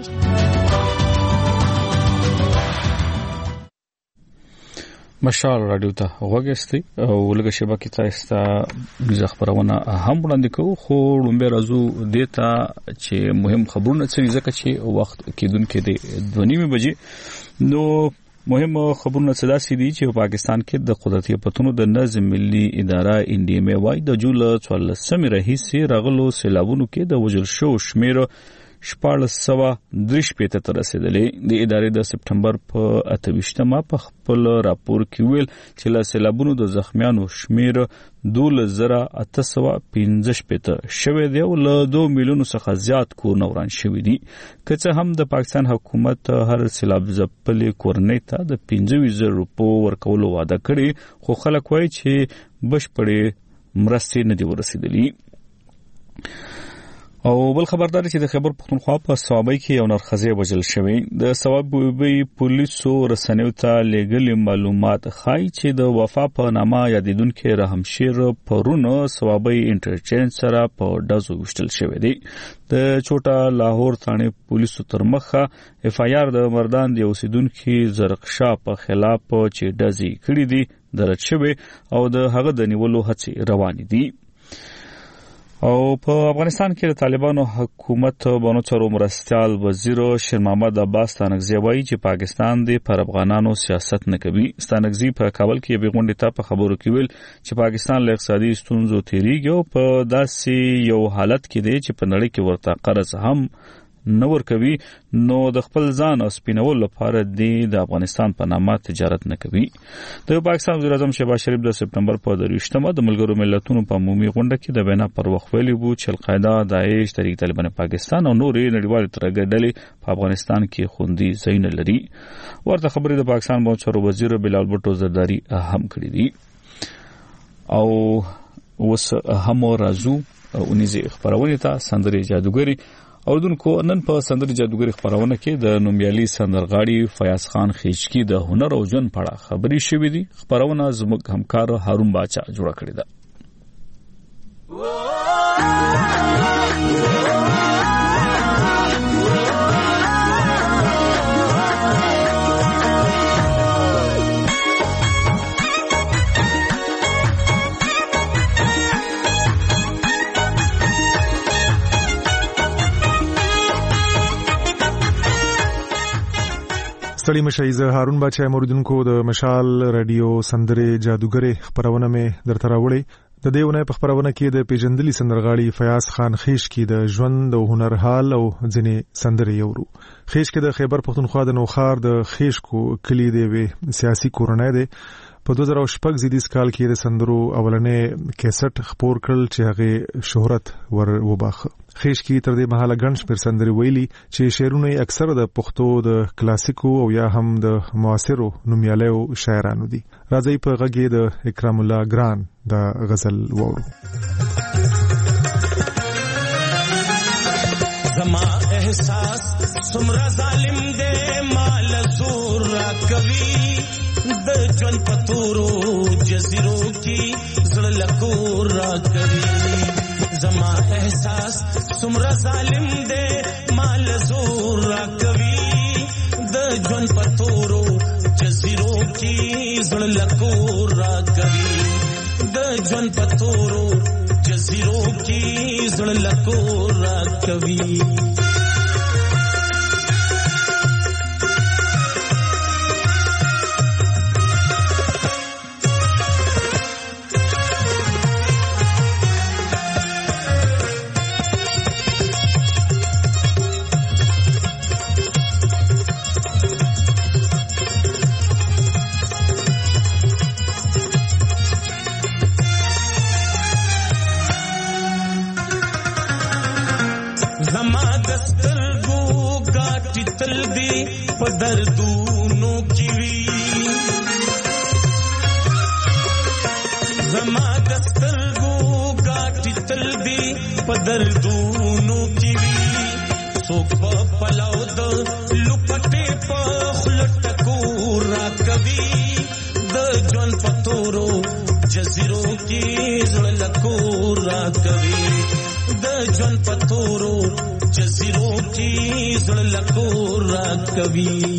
Speaker 1: مشال رادیو ته وګورئ او لږه شبکې تاسو ته د خبرونه هم وړاندې کوو، خو لومبه راځو دیتا چې مهم خبرونه څه ځکه چې وخت کېدونکې دی دوه نیمه بجې. نو مهم خبرونه څه داسې دي چې په پاکستان کې د قدرتي پتونو د نظم ملي اداره ان ډي ام وايي د جول څوارلسمې راهیسې راغلو سیلابونو کې د وژل شو شمیر شپاړس سوه درې شپېته ته رسیدلې. د ادارې د سپټمبر په اته ویشتمه په خپل راپور کې ویل چې له سیلابونو د زخمیانو شمیر دولس زره اته سوه پنځه شپېته شوی دی او له دوه میلیونو څخه زیات کورونه وران شوي دي. که څه هم د پاکستان حکومت هر سیلاب ځپلې کورنۍ ته د پنځه ویشت زره روپو ورکولو وعده کړې، خو خلک وایي چې بشپړې مرستې نه دي ورسېدلې. او بل خبردار چې د خیبر پختونخوا په صوابۍ کې یو نرخزی وژل شوی. د صوابۍ پولیسو رسنیو ته لېږلي معلومات ښایي چې د وفا په نامه یادېدونکي رحمشیر پرونه صوابۍ انټرچینج سره په ډزو وشتل شوی دی. د چوټا لاهور ثانې پولیسو تر مخه اف آی آر د مردان د اوسیدونکي زرقشا په خلاف چې ډزې کړې دي درج شوی او د هغه د نیولو هڅې روانې دي. او په افغانستان کې د طالبانو حکومت بانو چارو مرستیال وزیر شیر محمد عباس ستانکزی وایي چې پاکستان د پر افغانانو سیاست نه کوي. ستانکزی په کابل کې به غونډه ته په خبرو کې ویل چې پاکستان له اقتصادي ستونزو تیریږي او په داسې یو حالت کې دی چې په نړۍ کې ورته قرض هم نور کوي، نو د خپل ځان او سپینول لپاره د افغانستان په نامه تجارت نه کوي. د پاکستان وزیر اعظم شهباز شریف د سپټمبر په درویشتمه د ملګرو ملتونو په عمومي غونډه کې د وینا پر وخت ویلي وو چې القاعده، داعش، تحریک طالبان پاکستان او نورې نړیوالې ترګډلې په افغانستان کې خوندي ځای نه لري. ورته خبرې د پاکستان بانچارو وزیر بلال بټو زرداری هم کړې دي. او اوس هم راځو اونیزې خبرونه ته سندري جادوګری اوردونکو. نن په سندري جادوګری خبرونه کې د نومیالي سندرغاړي فیاض خان خیچکی د هنر او ژوند په اړه خبري شوې دي. خبرونه زموږ همکار هارون باچا جوړ کړی ده.
Speaker 2: ستړي مشئ، زه هارون باچا موریدونکو د مشال رادیو سندرې جادوګرې خبرونه مې درته راوړې. د دې ونې په خبرونه کې د پیژندلي سندرغاړي فیاض خان خیچکی د ژوند او هنر حال او ځینې سندرې یورو. خیچکی د خیبر پختونخوا د نوخار د خیشکو کلی دی وی سیاسي کورنۍ دی. په دوه زره شپږ زیدیس کال کې د سندرو اولنې کیسټ خپور کړل چې هغه شهرت ور وباخه. خیشکی تر دې مهاله ګڼ شمېر سندرې ویلي چې شعرونه یې اکثر د پښتو د کلاسیکو او یا هم د معاصرو نومیالیو شاعرانو دي. راځي په غږ د اکرام الله ګران د غزل وورو.
Speaker 3: زما احساس سمرا ظالم دے مال زور را کوي د ژوند پتورو جزیرو کی زړه لکور را کوي. زما احساس سمرا ظالم دے مال زور را کوي د ژوند پتورو جزیرو کی زړه لکور را کوي. د ژوند پتورو جزیرو کی زړه لکور را کوي. دردونو کی وی زما دسترګو غاټی تل دی په دردونو کی وی څوک په پلاو د لپټه په جزیرو کې زړه لکور را کوي د ژوند پتورو جزیرو کې زړه لکور را کوي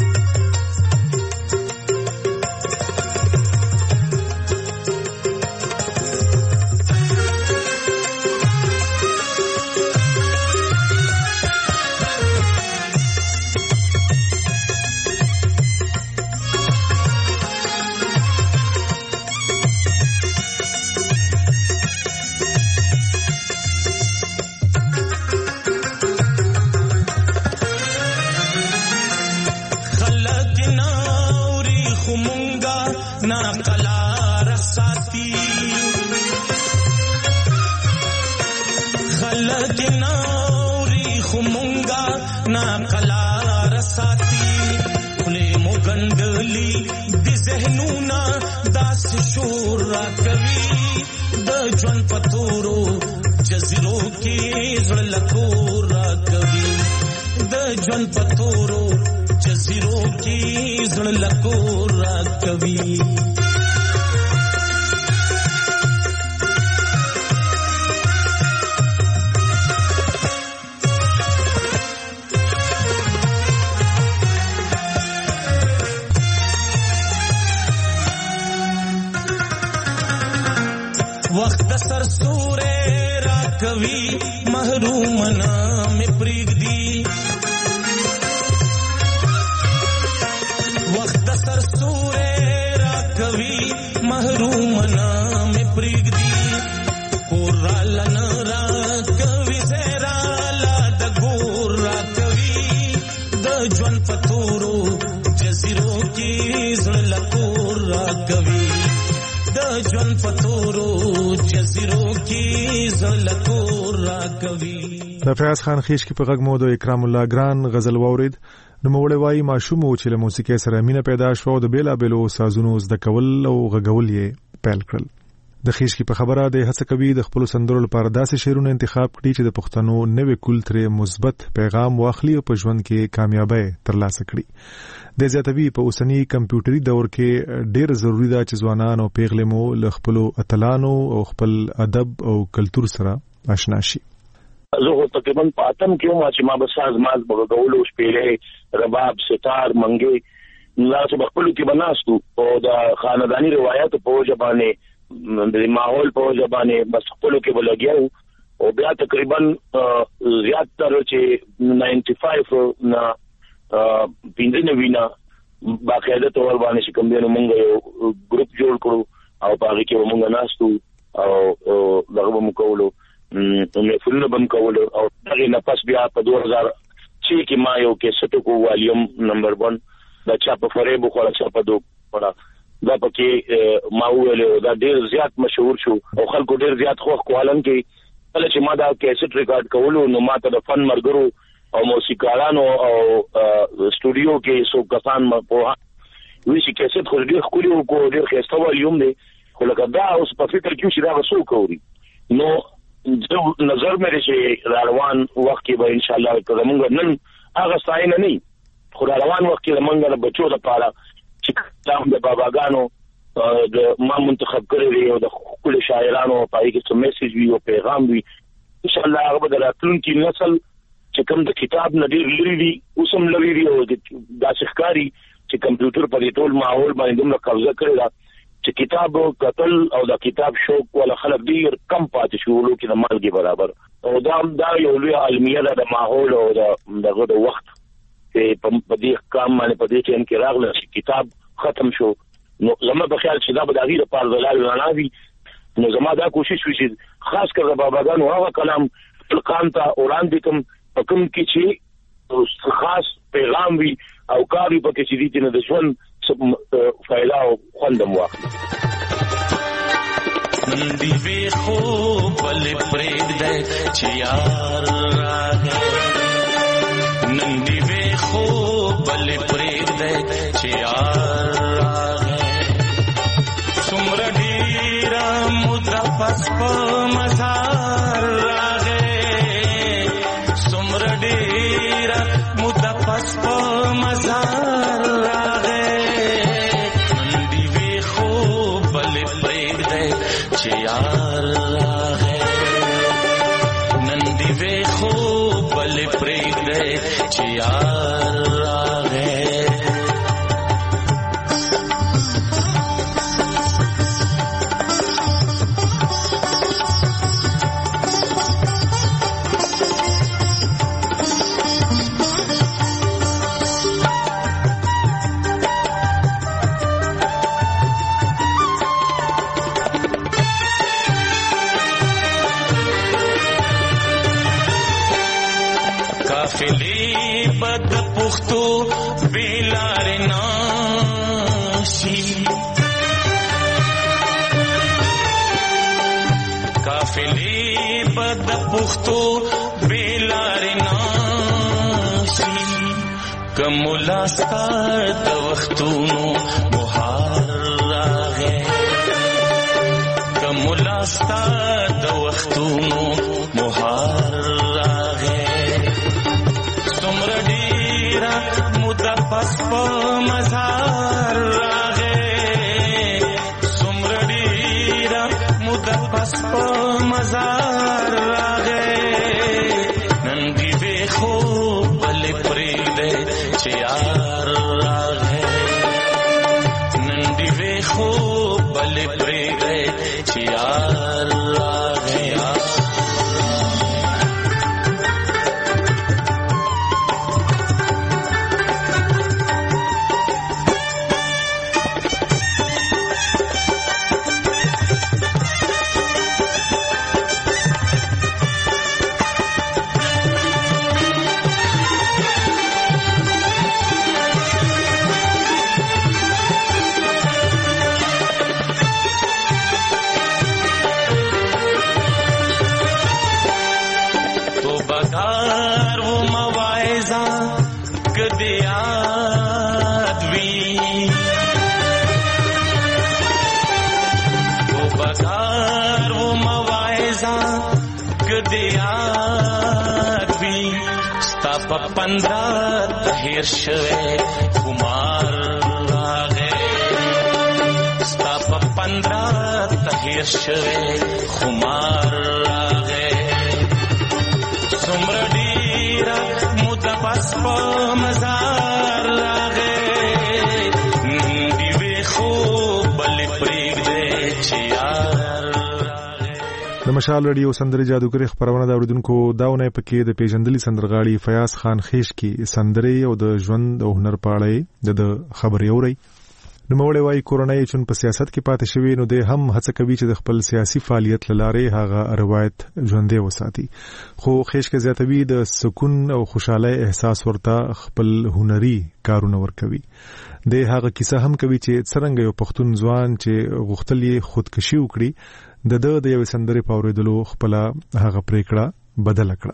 Speaker 3: وخت سر سورې را کوي محروم نام پرېږدي وخت سر سورې را کوي محروم نام پرېږدي کور لن را کوي زهرا لا د ګور را کوي د ژوند پتورو جزیرو کې زړه لکور را کوي د ژوند پتورو جزیرو کې زلکور را کوي
Speaker 2: د فیاض خان خیش کې په غږ مو د اکرام الله ګران غزل واورید نو موړې وای ماشوم چې له موسیقي سره مینه پیدا شو د بیلا بیلو سازونو زده کول او غږول یې پیل کړل د خیش کې په خبره د هڅه کوي د خپل سندرو لپاره داسې شعرونه انتخاب کړي چې د پښتنو نوې کلتور مثبت پیغام واخلي او په ژوند کې کامیابی ترلاسه کړي د زیاتوي په اوسنی کمپیوټري دور کې ډېر ضروری ده چې ځوانان او پیغلې مو له خپل اتلانو او خپل ادب او کلتور سره آشنا شي
Speaker 4: زه تقریبا پاتم کې ما چې ما به ساز ماز بغولو شپېلې رباب ستار منګي لا چې خپل کې بناستو او د خاندانی روایت په وجه باندې د ماحول په وجه باندې بس خپل کې بلګیاو او بیا تقریبا زیات تر چې پنځه نه پینځه نوینا باقاعده تور باندې چې کوم دی نو موږ یو ګروپ جوړ کړو او هغه کې موږ ناستو او دغه موږ کولو نو فلنه بم کولو او دغه نه پس بیا په دوه هزار چې کې ما یو کې ستو کو والیوم نمبر ون دا چا په فریب خو را چا په دوه پړه دا پکې ما ویل دا ډیر زیات مشهور شو او خلکو ډیر زیات خو کوالن کې کله چې ما دا کیسټ ریکارډ کولو نو ما ته د فن مرګرو او موسیقارانو او سټوډیو کې سو کسان ما په وی چې کیسټ خو ډیر خولي او کو ډیر خسته والیوم دی خو لکه دا اوس په فکر کې چې دا وسو کوي نو نظر مې چې روان وخت کې به ان شاء الله کومه نن هغه ستاینه نه خو روان وخت کې موږ د بچو لپاره چې تام د باباګانو د ما منتخب کړی او د خپل شاعرانو په اړه کې څه میسج وی او پیغام وی ان شاء الله هغه د راتلونکي نسل چې کوم د کتاب نډیر لري دي اوسم لري دي او د ښکاری چې کمپیوټر په دې ټول ماحول باندې دومره قبضه کړی دا چې کتاب قتل او د کتاب شوق ولا خلک ډیر کم پاتې شو لکه د مالګي برابر او دا دا یو لوی علمیه ده د ماحول او دغه د وخت په دې کام باندې په دې چې ان کې راغله چې کتاب ختم شو نو زما په خیال چې دا به د غیر په ځلال نه وي نو زما دا کوشش وشي خاص کر د باباګانو هغه کلام القام ته وړاندې کوم په کوم کې چې خاص پیغام وي او کاری په کې چې دې نه د ژوند فایده او خوندم واخلي
Speaker 3: دی وی خو بل پرېد دې چې یار راغی نن دی وی خو بل پرېد دې چې یار راغی څومره ډیر مده پس په مزار راغی څومره ډیر مده پس په مزار راغی نن دی وی خو بل پرېد دې پختو بیلار ناشي کمولا ستا د وختونو بهار راغې کمولا ستا د وختونو بهار راغې څومره ډیره موده پس په مزار راغې څومره ډیره موده پس په مزار راغې نن دی به خو بل پرې دې چې یار راغې نن دی به خو بل پرې دې چې یار راغې پندرہ تہیر شوے کمار راغے ستا پا پندرہ تہیر شوے کمار راغے سمر ڈیرا مدبس پا مزار راغے دیوے خوب بلی پریگ دے چیار
Speaker 2: د مشال رادیو سندرې جادوګرې خبرونه د اوریدونکو داونه پکې د پیژندلي سندرغاړي فیاض خان خیش کې سندرې او د ژوند او هنر په اړه د خبرې اوري نو مولوي وايي کورونای چون په سیاست کې پاتې شوی نو د هم هڅه کوي چې د خپل سیاسي فعالیت لاره هغه روایت ژوندې وساتي خو خیش کې زیاتوي د سکون او خوشاله احساس ورته خپل هنري کارونه ورکوي د هغه کیسه هم کوي چې څنګه یو پښتون ځوان چې غوښتلې خودکشي وکړي د د د یو سندرې په اوریدلو خپل هغه پریکړه بدل کړه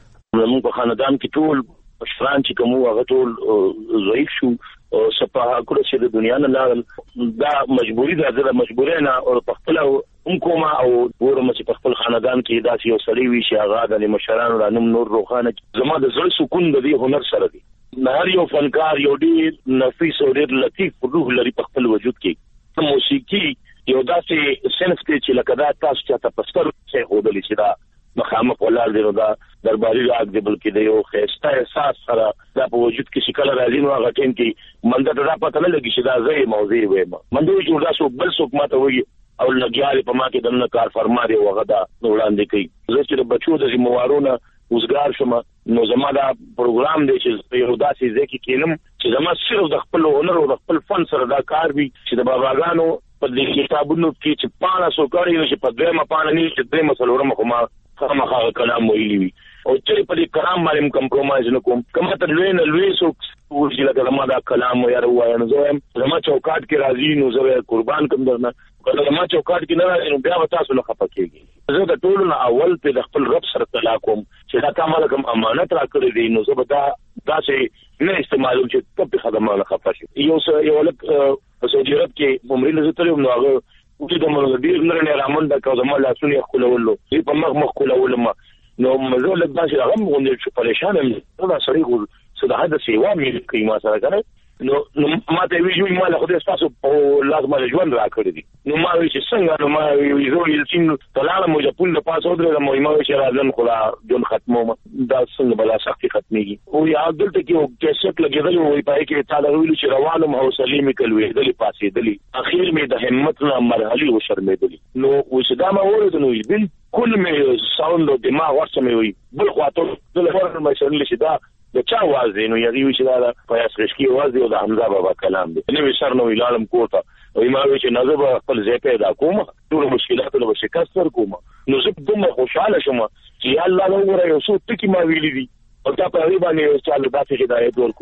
Speaker 4: موږ په خاندان کې ټول مشران چې کوم هغه ټول ضعیف شو او صفه کړو چې د دنیا نه لاړل دا مجبوری ده د مجبورۍ نه او په خپل هم کومه او ګورم چې په خپل خاندان کې داسې یو سړی وي چې هغه د مشرانو رانم نور روخانه زما د زړه سکون د دې هنر سره دی هر یو فنکار یو ډیر نفیس او ډیر لطیف روح لري په خپل وجود کې موسیقي یو داسې سنس کې چې لکه دا تاسو چې تاسو پستر څه هودلی چې دا مخامخ ولر دی نو دا درباري راګ دی بلکې د یو خسته احساس سره دا په وجود کې شکل راځي نو هغه ټیم کې منده دا پته نه لګي چې دا زې موضوع وي منده چې دا سو بل څوک ماته وي او لګیاري په ما کې دنه کار فرماري وغه دا وړاندې کوي زه چې بچو د زموارونه وزګار شم نو زما دا پروګرام دی چې یو داسې ځکه کېنم چې زما صرف د خپل هنر او د خپل فن سره دا کار وي چې د باباګانو په دې کتابونو کې چې پاڼه سو کړی چې په دغه پاڼه نه چې دغه مسلورم کومه خامخا کلام ویلی وي او چې په دې کلام باندې کمپرمایز نه کوم کومه ته لوی نه لوی سو چې لکه زما دا کلام یا روايان زه زما چوکاټ کې راځي نو زه قربان کوم درنه کله زما چوکاټ کې نه راځي نو بیا تاسو نه خپه کېږي زه د ټولو نه اول په خپل رب سره تلا کوم چې دا کومه کوم امانت را کړی دی نو زه به دا داسې نه استعمالوم چې په خدمت نه خپه شي یو یو لک په سعودي عرب کې عمرې لزتلو نو هغه چې د موږ ډیر نه رامن دا کوم ما لاسونه خلولو په مخ مخ خلولم نو مزه لږ داسې هغه غونډه چې پریشان یم دا سړی ګور څه د حد سیوا مې کوي ما سره کنه نو نو ما ته ویجو ما له خدای تاسو په لازم له ژوند راکړی دي نو ما وی چې څنګه نو ما وی زه یې چې طلاله مو جپول د پاسو درې مو ما چې راځم خلا جون ختمو دا څنګه بلا سختي ختميږي او یا دلته کې یو کیسټ لګیدل وي پای کې تعالی ویل چې روانم حوصله مې کلوې دلی پاسې دلی اخیر مې د همت نه مرحله و شرمېدلی نو وسدا ما ورته نو بالکل مې ساوند د دماغ ورسره مې وي بل خواته د لپاره مې شرل شي دا د چا واز دی نو یغي چې دا پیاس خشکی واز دی او د حمزه بابا کلام دی نو وشر نو علم کوته او ما وی چې نظر خپل ځای پیدا کوم ټول مشکلات له شکست ور کوم نو زه دومره خوشاله شوم چې الله نو غره یو څه ټکی ما ویلي دي او دا په غریبه نه یو چاله داسې هدایت ورکو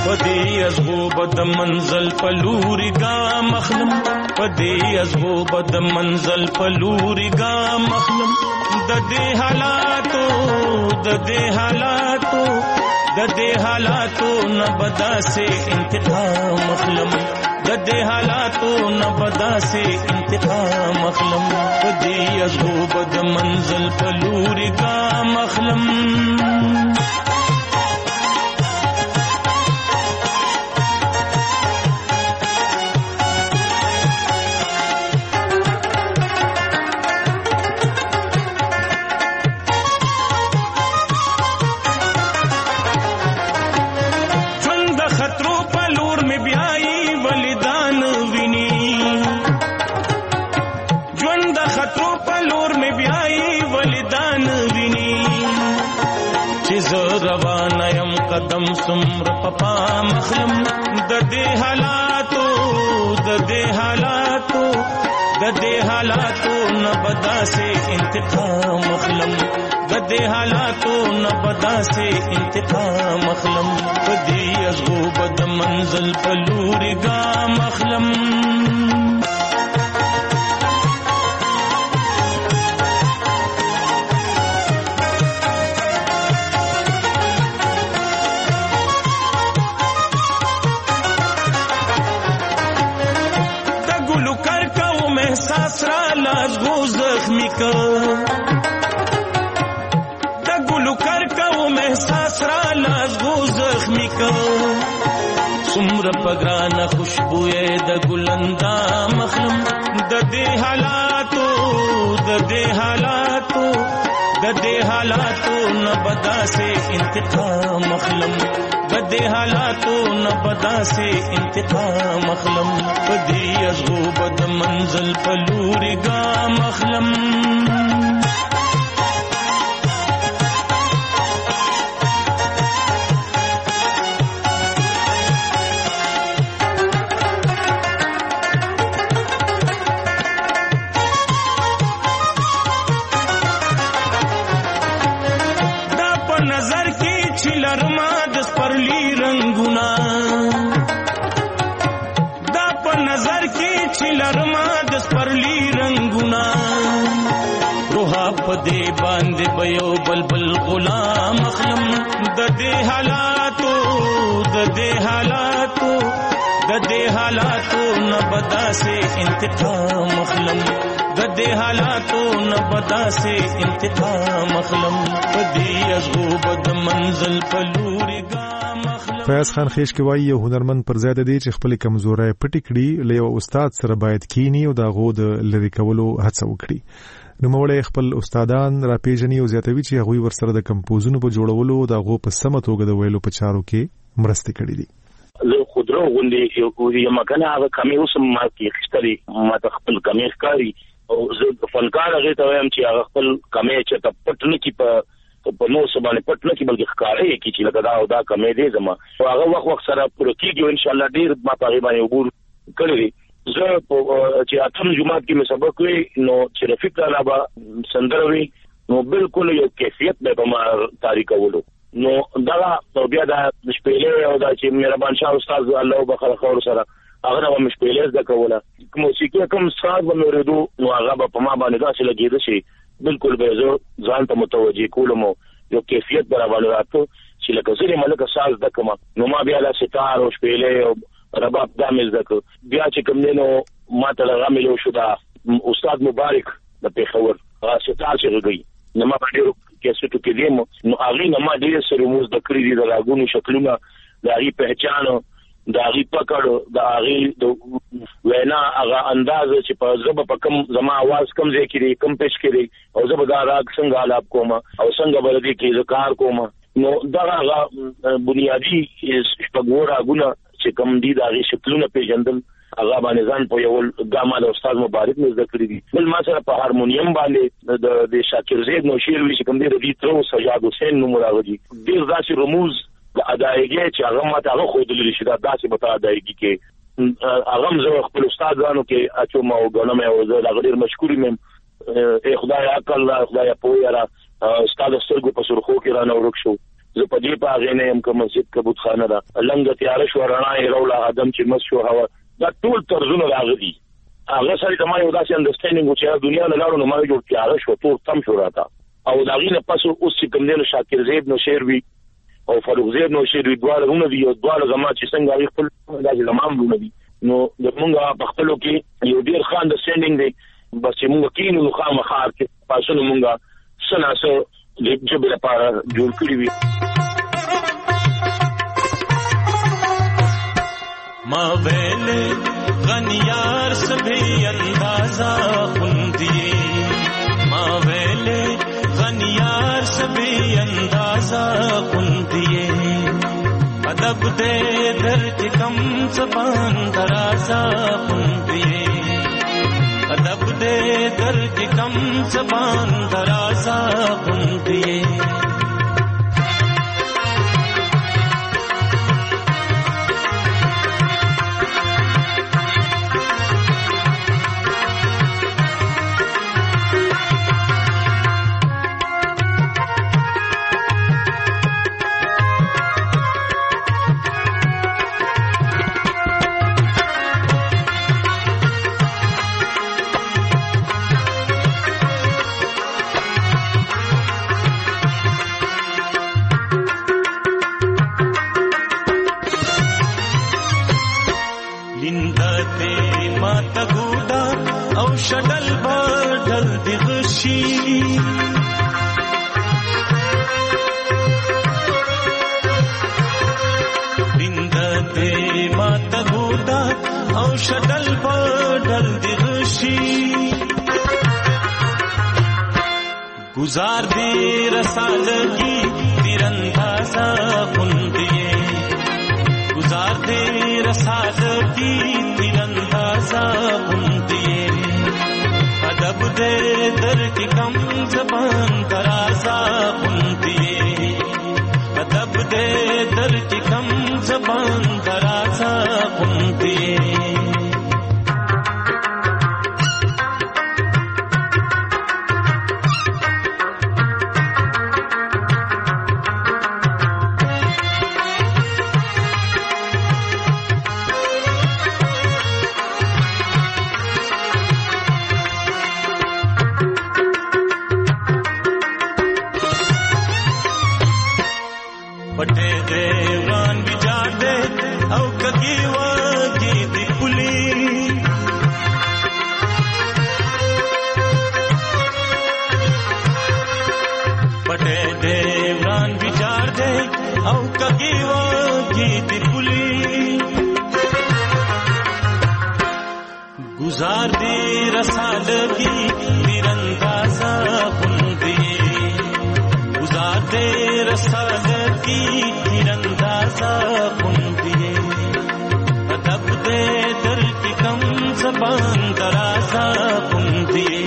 Speaker 3: پدې ازغو بد منزل پلوري گا مخلم پدې ازغو بد منزل پلوري گا مخلم د دې حالاتو د دې حالاتو د دې حالاتو نه بدا سے انتقام مخلم د دې حالاتو نه بدا سے انتقام مخلم پدې ازغو بد منزل پلوري گا مخلم روانیم قدم سمر پپا مخلم د دې حالاتو د دې حالاتو د دې حالاتو نه بدا سے انتقام مخلم د دې حالاتو نه بدا سے انتقام مخلم پدې ازغو بد منزل پلوري گا مخلم ساسرا لازغو زخمی کا دا گلو کر کا وہ محساس را لازغو زخمی کا سمر پگرانا خوشبوئے دا گلندا مخلم دا دے حالاتو دا دے حالاتو دا دے حالاتو نبدا سے انتقام مخلم دا دے حالاتو نبدا سے انتقام مخلم پدی ازغو بد منزل پلوری گا مخلم دے باندے بیو بلبل غلام مخلم ددے حالاتو ددے حالاتو ددے حالاتو نبدا سے انتقام مخلم ددے حالاتو نبدا سے انتقام مخلم پدی ازغو بد منزل پلوری گا مخلم.
Speaker 2: فیاض خان خیش کې وایي یو هنرمند پر ځای د دې چې خپل کمزورۍ پټې کړي له یو استاد سره باید کینی او دا غو د لری کولو هڅه وکړي. نو موږ خپل استادان را پیژني او زیاتوي چې هغه ورسره د کمپوزونو په جوړولو دا غو په سمه توګه د ویلو په چارو کې مرسته کړې دي.
Speaker 4: له خودرو غونډې یو یو مکنه هغه کمی اوسم ما کې خستري ما ته خپل کمی ښکاری او زه فنکار هغه ته وایم چې هغه خپل کمی چې ته پټنه کې په په نو سبانه پټنه کې بلکې ښکارې کې چې لکه دا او دا کمی دی زما هغه وخت وخت سره پوره کېږي ان شاء الله ډیر ما په غیبه یو ګور کړی زه چې اتم جمعات کې مې سبق وی نو چې رفیق علاوه سندروي نو بالکل یو کیفیت به ما تاریخ ولو نو دا بیا دا شپېلې او دا چې مهربان شاه استاد الله بخیر خور سره هغه هم شپېلې د کوله موسیقي کوم استاد و مېردو نو هغه په ما باندې دا چې لګیږي چې بالکل به زه ځان ته متوجي کوم یو کیفیت برابر راته چې لکه زری ملک ساز د کما نو ما بیا لا ستار او شپېلې او رباب دا مې زکه بیا چې کوم دینو ما ته غاملو شو دا استاد مبارک د پیښور هغه ستار چې غوي نو ما په ډیرو کې څه کې دیم نو هغه نه ما ډیر سره موږ د کړی دي د لاګونو شکلونه د هغه پہچانو د هغه پکړو د هغه د وینا هغه انداز چې په زبه په کم زما आवाज کم ځای کې کم پېښ کړي او زبه دا راګ څنګه حالات کوم او څنګه بلدي کې ذکر کوم نو دا هغه بنیادی شپږور غونه چې کوم دي دا غي شکلونه پیژندل هغه باندې ځان په یو ګاما د استاد مبارک مزه کړی دي بل ما سره په هارمونیم باندې د د شاکر زید نو شیر وی چې کوم دي ردی تر سجاد حسین نو مراغجي ډیر داسې رموز د ادایګي چې هغه ماته هغه خو د لری شدا داسې په ادایګي کې هغه زه خپل استاد ځانو کې اچو ما او غنم او زه د غیر مشکوري مې خدای عقل خدای په یاره استاد سترګو په سرخو کې را نو ورک شو زه په دې پاغې نه يم کوم مسجد کبوت خانه ده لنګ تیار شو رڼا یې رولا ادم چې مس شو هوا دا ټول طرزونه راغلي هغه سره د ما یو داسې انډرستانډینګ چې دنیا له لاړو نو ما جوړ تیار شو ټول تم شو راته او دا غینه پس اوس چې کوم دینو شاکر زیب نو شیروي او فاروق زیب نو شیروي دواړه ونه دي او دواړه زما چې څنګه خپل داسې لمام ونه دي نو د مونږه په خپلو کې یو ډیر ښه انډرستانډینګ دی بس چې مونږ کینو نو خامخا کې پاسونو مونږه سناسو د جبر لپاره جوړ کړی وي
Speaker 3: ما ویلے غنیار سبھی اندازہ خندیے ما ویلے غنیار سبھی اندازہ خندیے ادب دے درد کم زبان درازہ خندیے ادب دے درد کم زبان درازہ خندیے شدل بدل دغشی بندت ما تگودا او شدل بدل دغشی گزار دی رسالگی تیراندازہ خندیے گزار دی رسالگی تیراندازہ خندیے ادب دے در کی کم زبان درازہ خندیے ادب دے در کی کم زبان درازہ خندیے گزار دی رسالگی تیراندازہ خندیے گزار دی رسالگی تیراندازہ خندیے ادب دے در کی کم زبان درازہ خندیے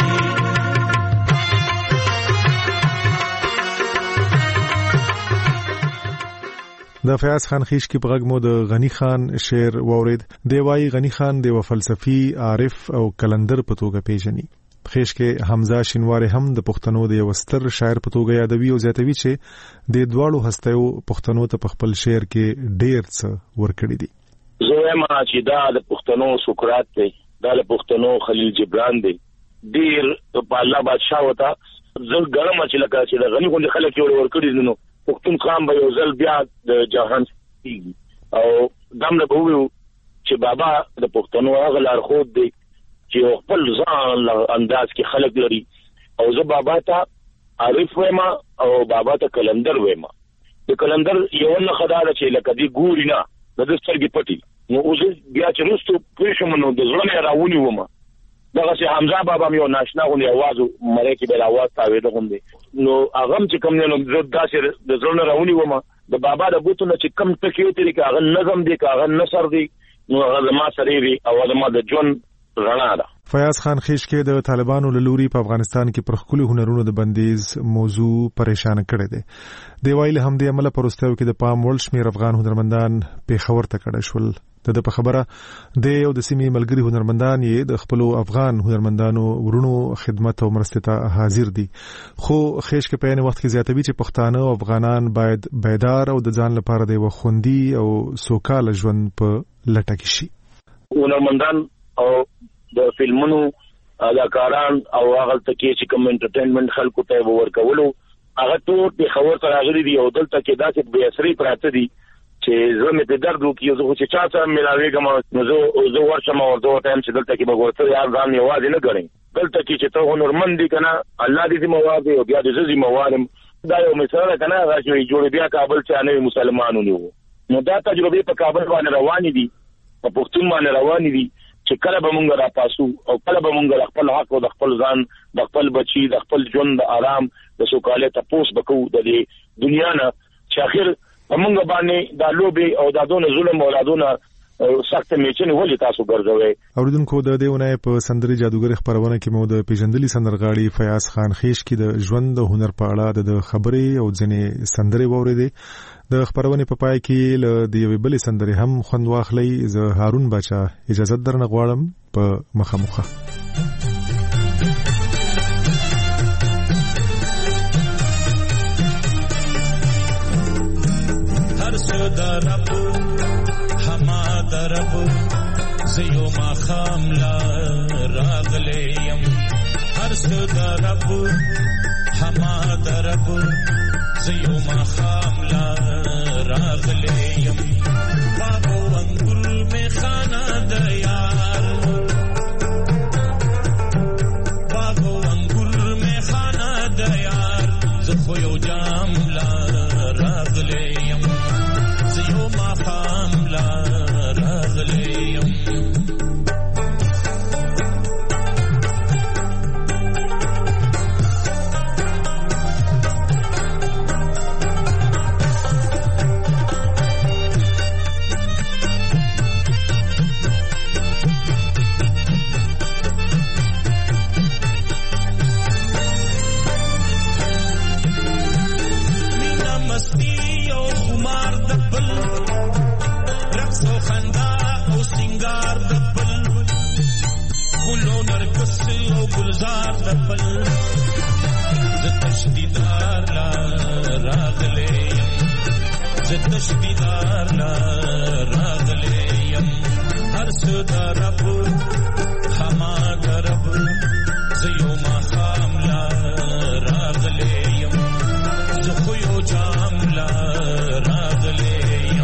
Speaker 2: د فیاض خان خیش کی پغږ مو د غنی خان شعر وورید دی وای غنی خان دی و فلسفي عارف او کلندر په توګه پیژني خیش کې حمزه شینواری هم د پښتنو د وستر شاعر په توګه یادوي او زیاتوي چې د دواړو هستیو پښتنو ته خپل شعر کې ډیر څه ورکړي دي
Speaker 4: زه ما چې دا د پښتنو سقراط دی دا د پښتنو خلیل جبران دی ډیر په الله بادشاہ وتا زل ګرم چې لکه چې د غنی غوندي خلک یو ورکړي نو پښتون خان به یو ځل بیا د جهان او دم له بوو چې بابا د پښتنو هغه لار خود دی چې خپل ځان انداز کې خلک لري او زه بابا ته عارف وېما او بابا ته کلندر وېما د کلندر یو نه خدای چې لکه دی ګوري نه د سترګې پټي نو اوس بیا چې روستو پېښه منو د ځړنه راونی ومه دغه چې حمزه بابا مې ناشنا غوندي आवाज مړی کې بل आवाज تاوي د غوندي نو هغه چې کوم نه نو داسې د ځړنه راونی ومه د بابا د بوتو نه چې کم تکي ترې کاغه نظم دی کاغه نثر دی نو هغه ما سره وی او ما د جون رڼا ده
Speaker 2: فیاض خان خیش کې د طالبانو له لوري په افغانستان کې پر خپل هنرونو د بندیز موضوع پریشان کړي دي. دی ویلي هم د عمل پروستیو کې د پام وړ شمېر افغان هنرمندان پیښور ته کډه شول. د په خبره د یو د سیمې ملګری هنرمندان یې د خپل افغان هنرمندانو ورونو خدمت او مرستې ته حاضر دي. خو خیش کې په یوه وخت کې زیاتوي چې پښتانه او افغانان باید بیدار او د ځان لپاره د وخوندي او سوکاله ژوند په لټه کې شي.
Speaker 4: هنرمندان او د فلمونو اداکاران او هغه تکي چې کوم انټرټینمنت خلکو ته ورکولو هغه ټول په خبر سره غلي دي او دلته کې داسې به اثرې پراته دي چې زه مې په درد وکي زه چې چا سره ملاويږم نو زه زه ورشم او زه ټایم چې دلته کې بګورته یار ځان یوازې نه غړي دلته کې چې ته هنرمند دي کنه الله دې مواد او بیا دې زې موارم دا یو مثال کنه راځي جوړ بیا کابل چې نه مسلمانونو نو دا تجربه په کابل باندې روان دي په پښتون باندې روان دي چې کله به مونږ را پاسو او کله به مونږ خپل حق او د خپل ځان د خپل بچي د خپل ژوند د آرام د سوکاله تپوس بکو د دنیا نه چې اخر مونږ باندې د لوبي او د دون ظلم اولادونه سخت میچنه ولې تاسو ګرځوي.
Speaker 2: اوریدونکو د دیونه په سندري جادوګر خبرونه کې مو د پیژندلي سندرغاړي فیاض خان خیش کې د ژوند او هنر په اړه د خبرې او ځنې سندري ووریدې. د خبرونه په پای کې ل د یوې بلې سندري هم خوند واخلي. زه هارون بچا اجازه درنه غواړم په مخامخه.
Speaker 3: هر څه د رب هما د رب زيو ما خام لا راغلیم هر څه د رب هما د رب زيو ما خام لا راغلیم باغو انګل می خانه د یار باغو انګل می خانه د یار زه خو یو جام لا راغلیم زيو ما خام لا راغلیم گلزار دبل زتشدیدار لا راغلیم زتشدیدار لا راغلیم هر صدا رب هما درب زیو ما خام لا راغلیم زخویو جام لا راغلیم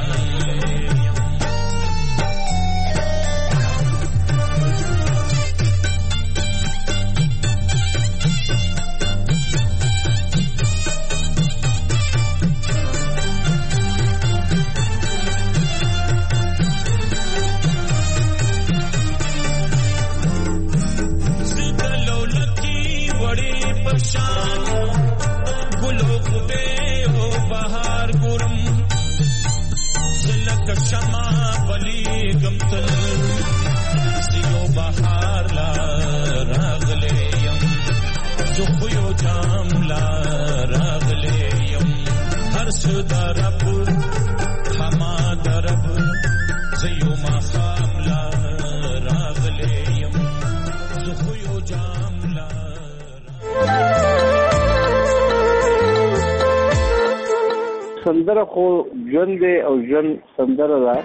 Speaker 7: سندره خو ژوند دی او ژوند سندره ده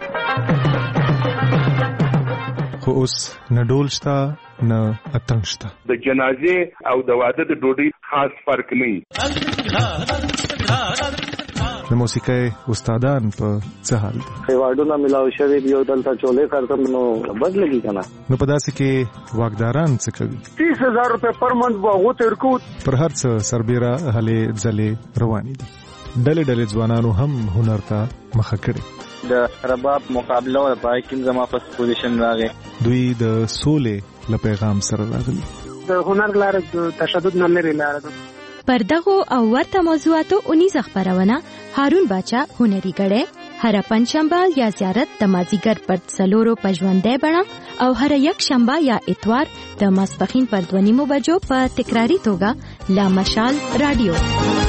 Speaker 2: خو اوس نه ډول شته نه اتڼ شته
Speaker 8: د جنازې او د واده د ډوډۍ خاص فرق نه وي.
Speaker 2: د موسیقۍ استادان په څه حال دي؟
Speaker 7: خیواډونه ملاوي شوي دي او دلته چولې کارتم نو بد لګي کنه.
Speaker 2: نو په داسې کې واګداران څه کوي؟
Speaker 7: تیس هزار روپے پر منټ واغو تر کو
Speaker 2: پر هر څه سربېره هلې ځلې روانې دي. ډلې ډلې ځوانانو هم هنر ته مخه کړې.
Speaker 23: د رباب مقابله او پای کې زما په پوزیشن راغی.
Speaker 2: دوی د سولې له پیغام سره راغلي.
Speaker 24: د هنر لار د تشدد نه لري لار ده.
Speaker 5: پر دغه او ورته موضوعاتو اونیز خبرونه هارون باچا هنري غړې هر پنځشنبه یا زیارت د مازیګر پر څلورو پښوندې بڼه او هر یک شنبه یا اتوار د ماسپخین پر دوه نیمو بجو په تکراری توګه لا مشال رادیو.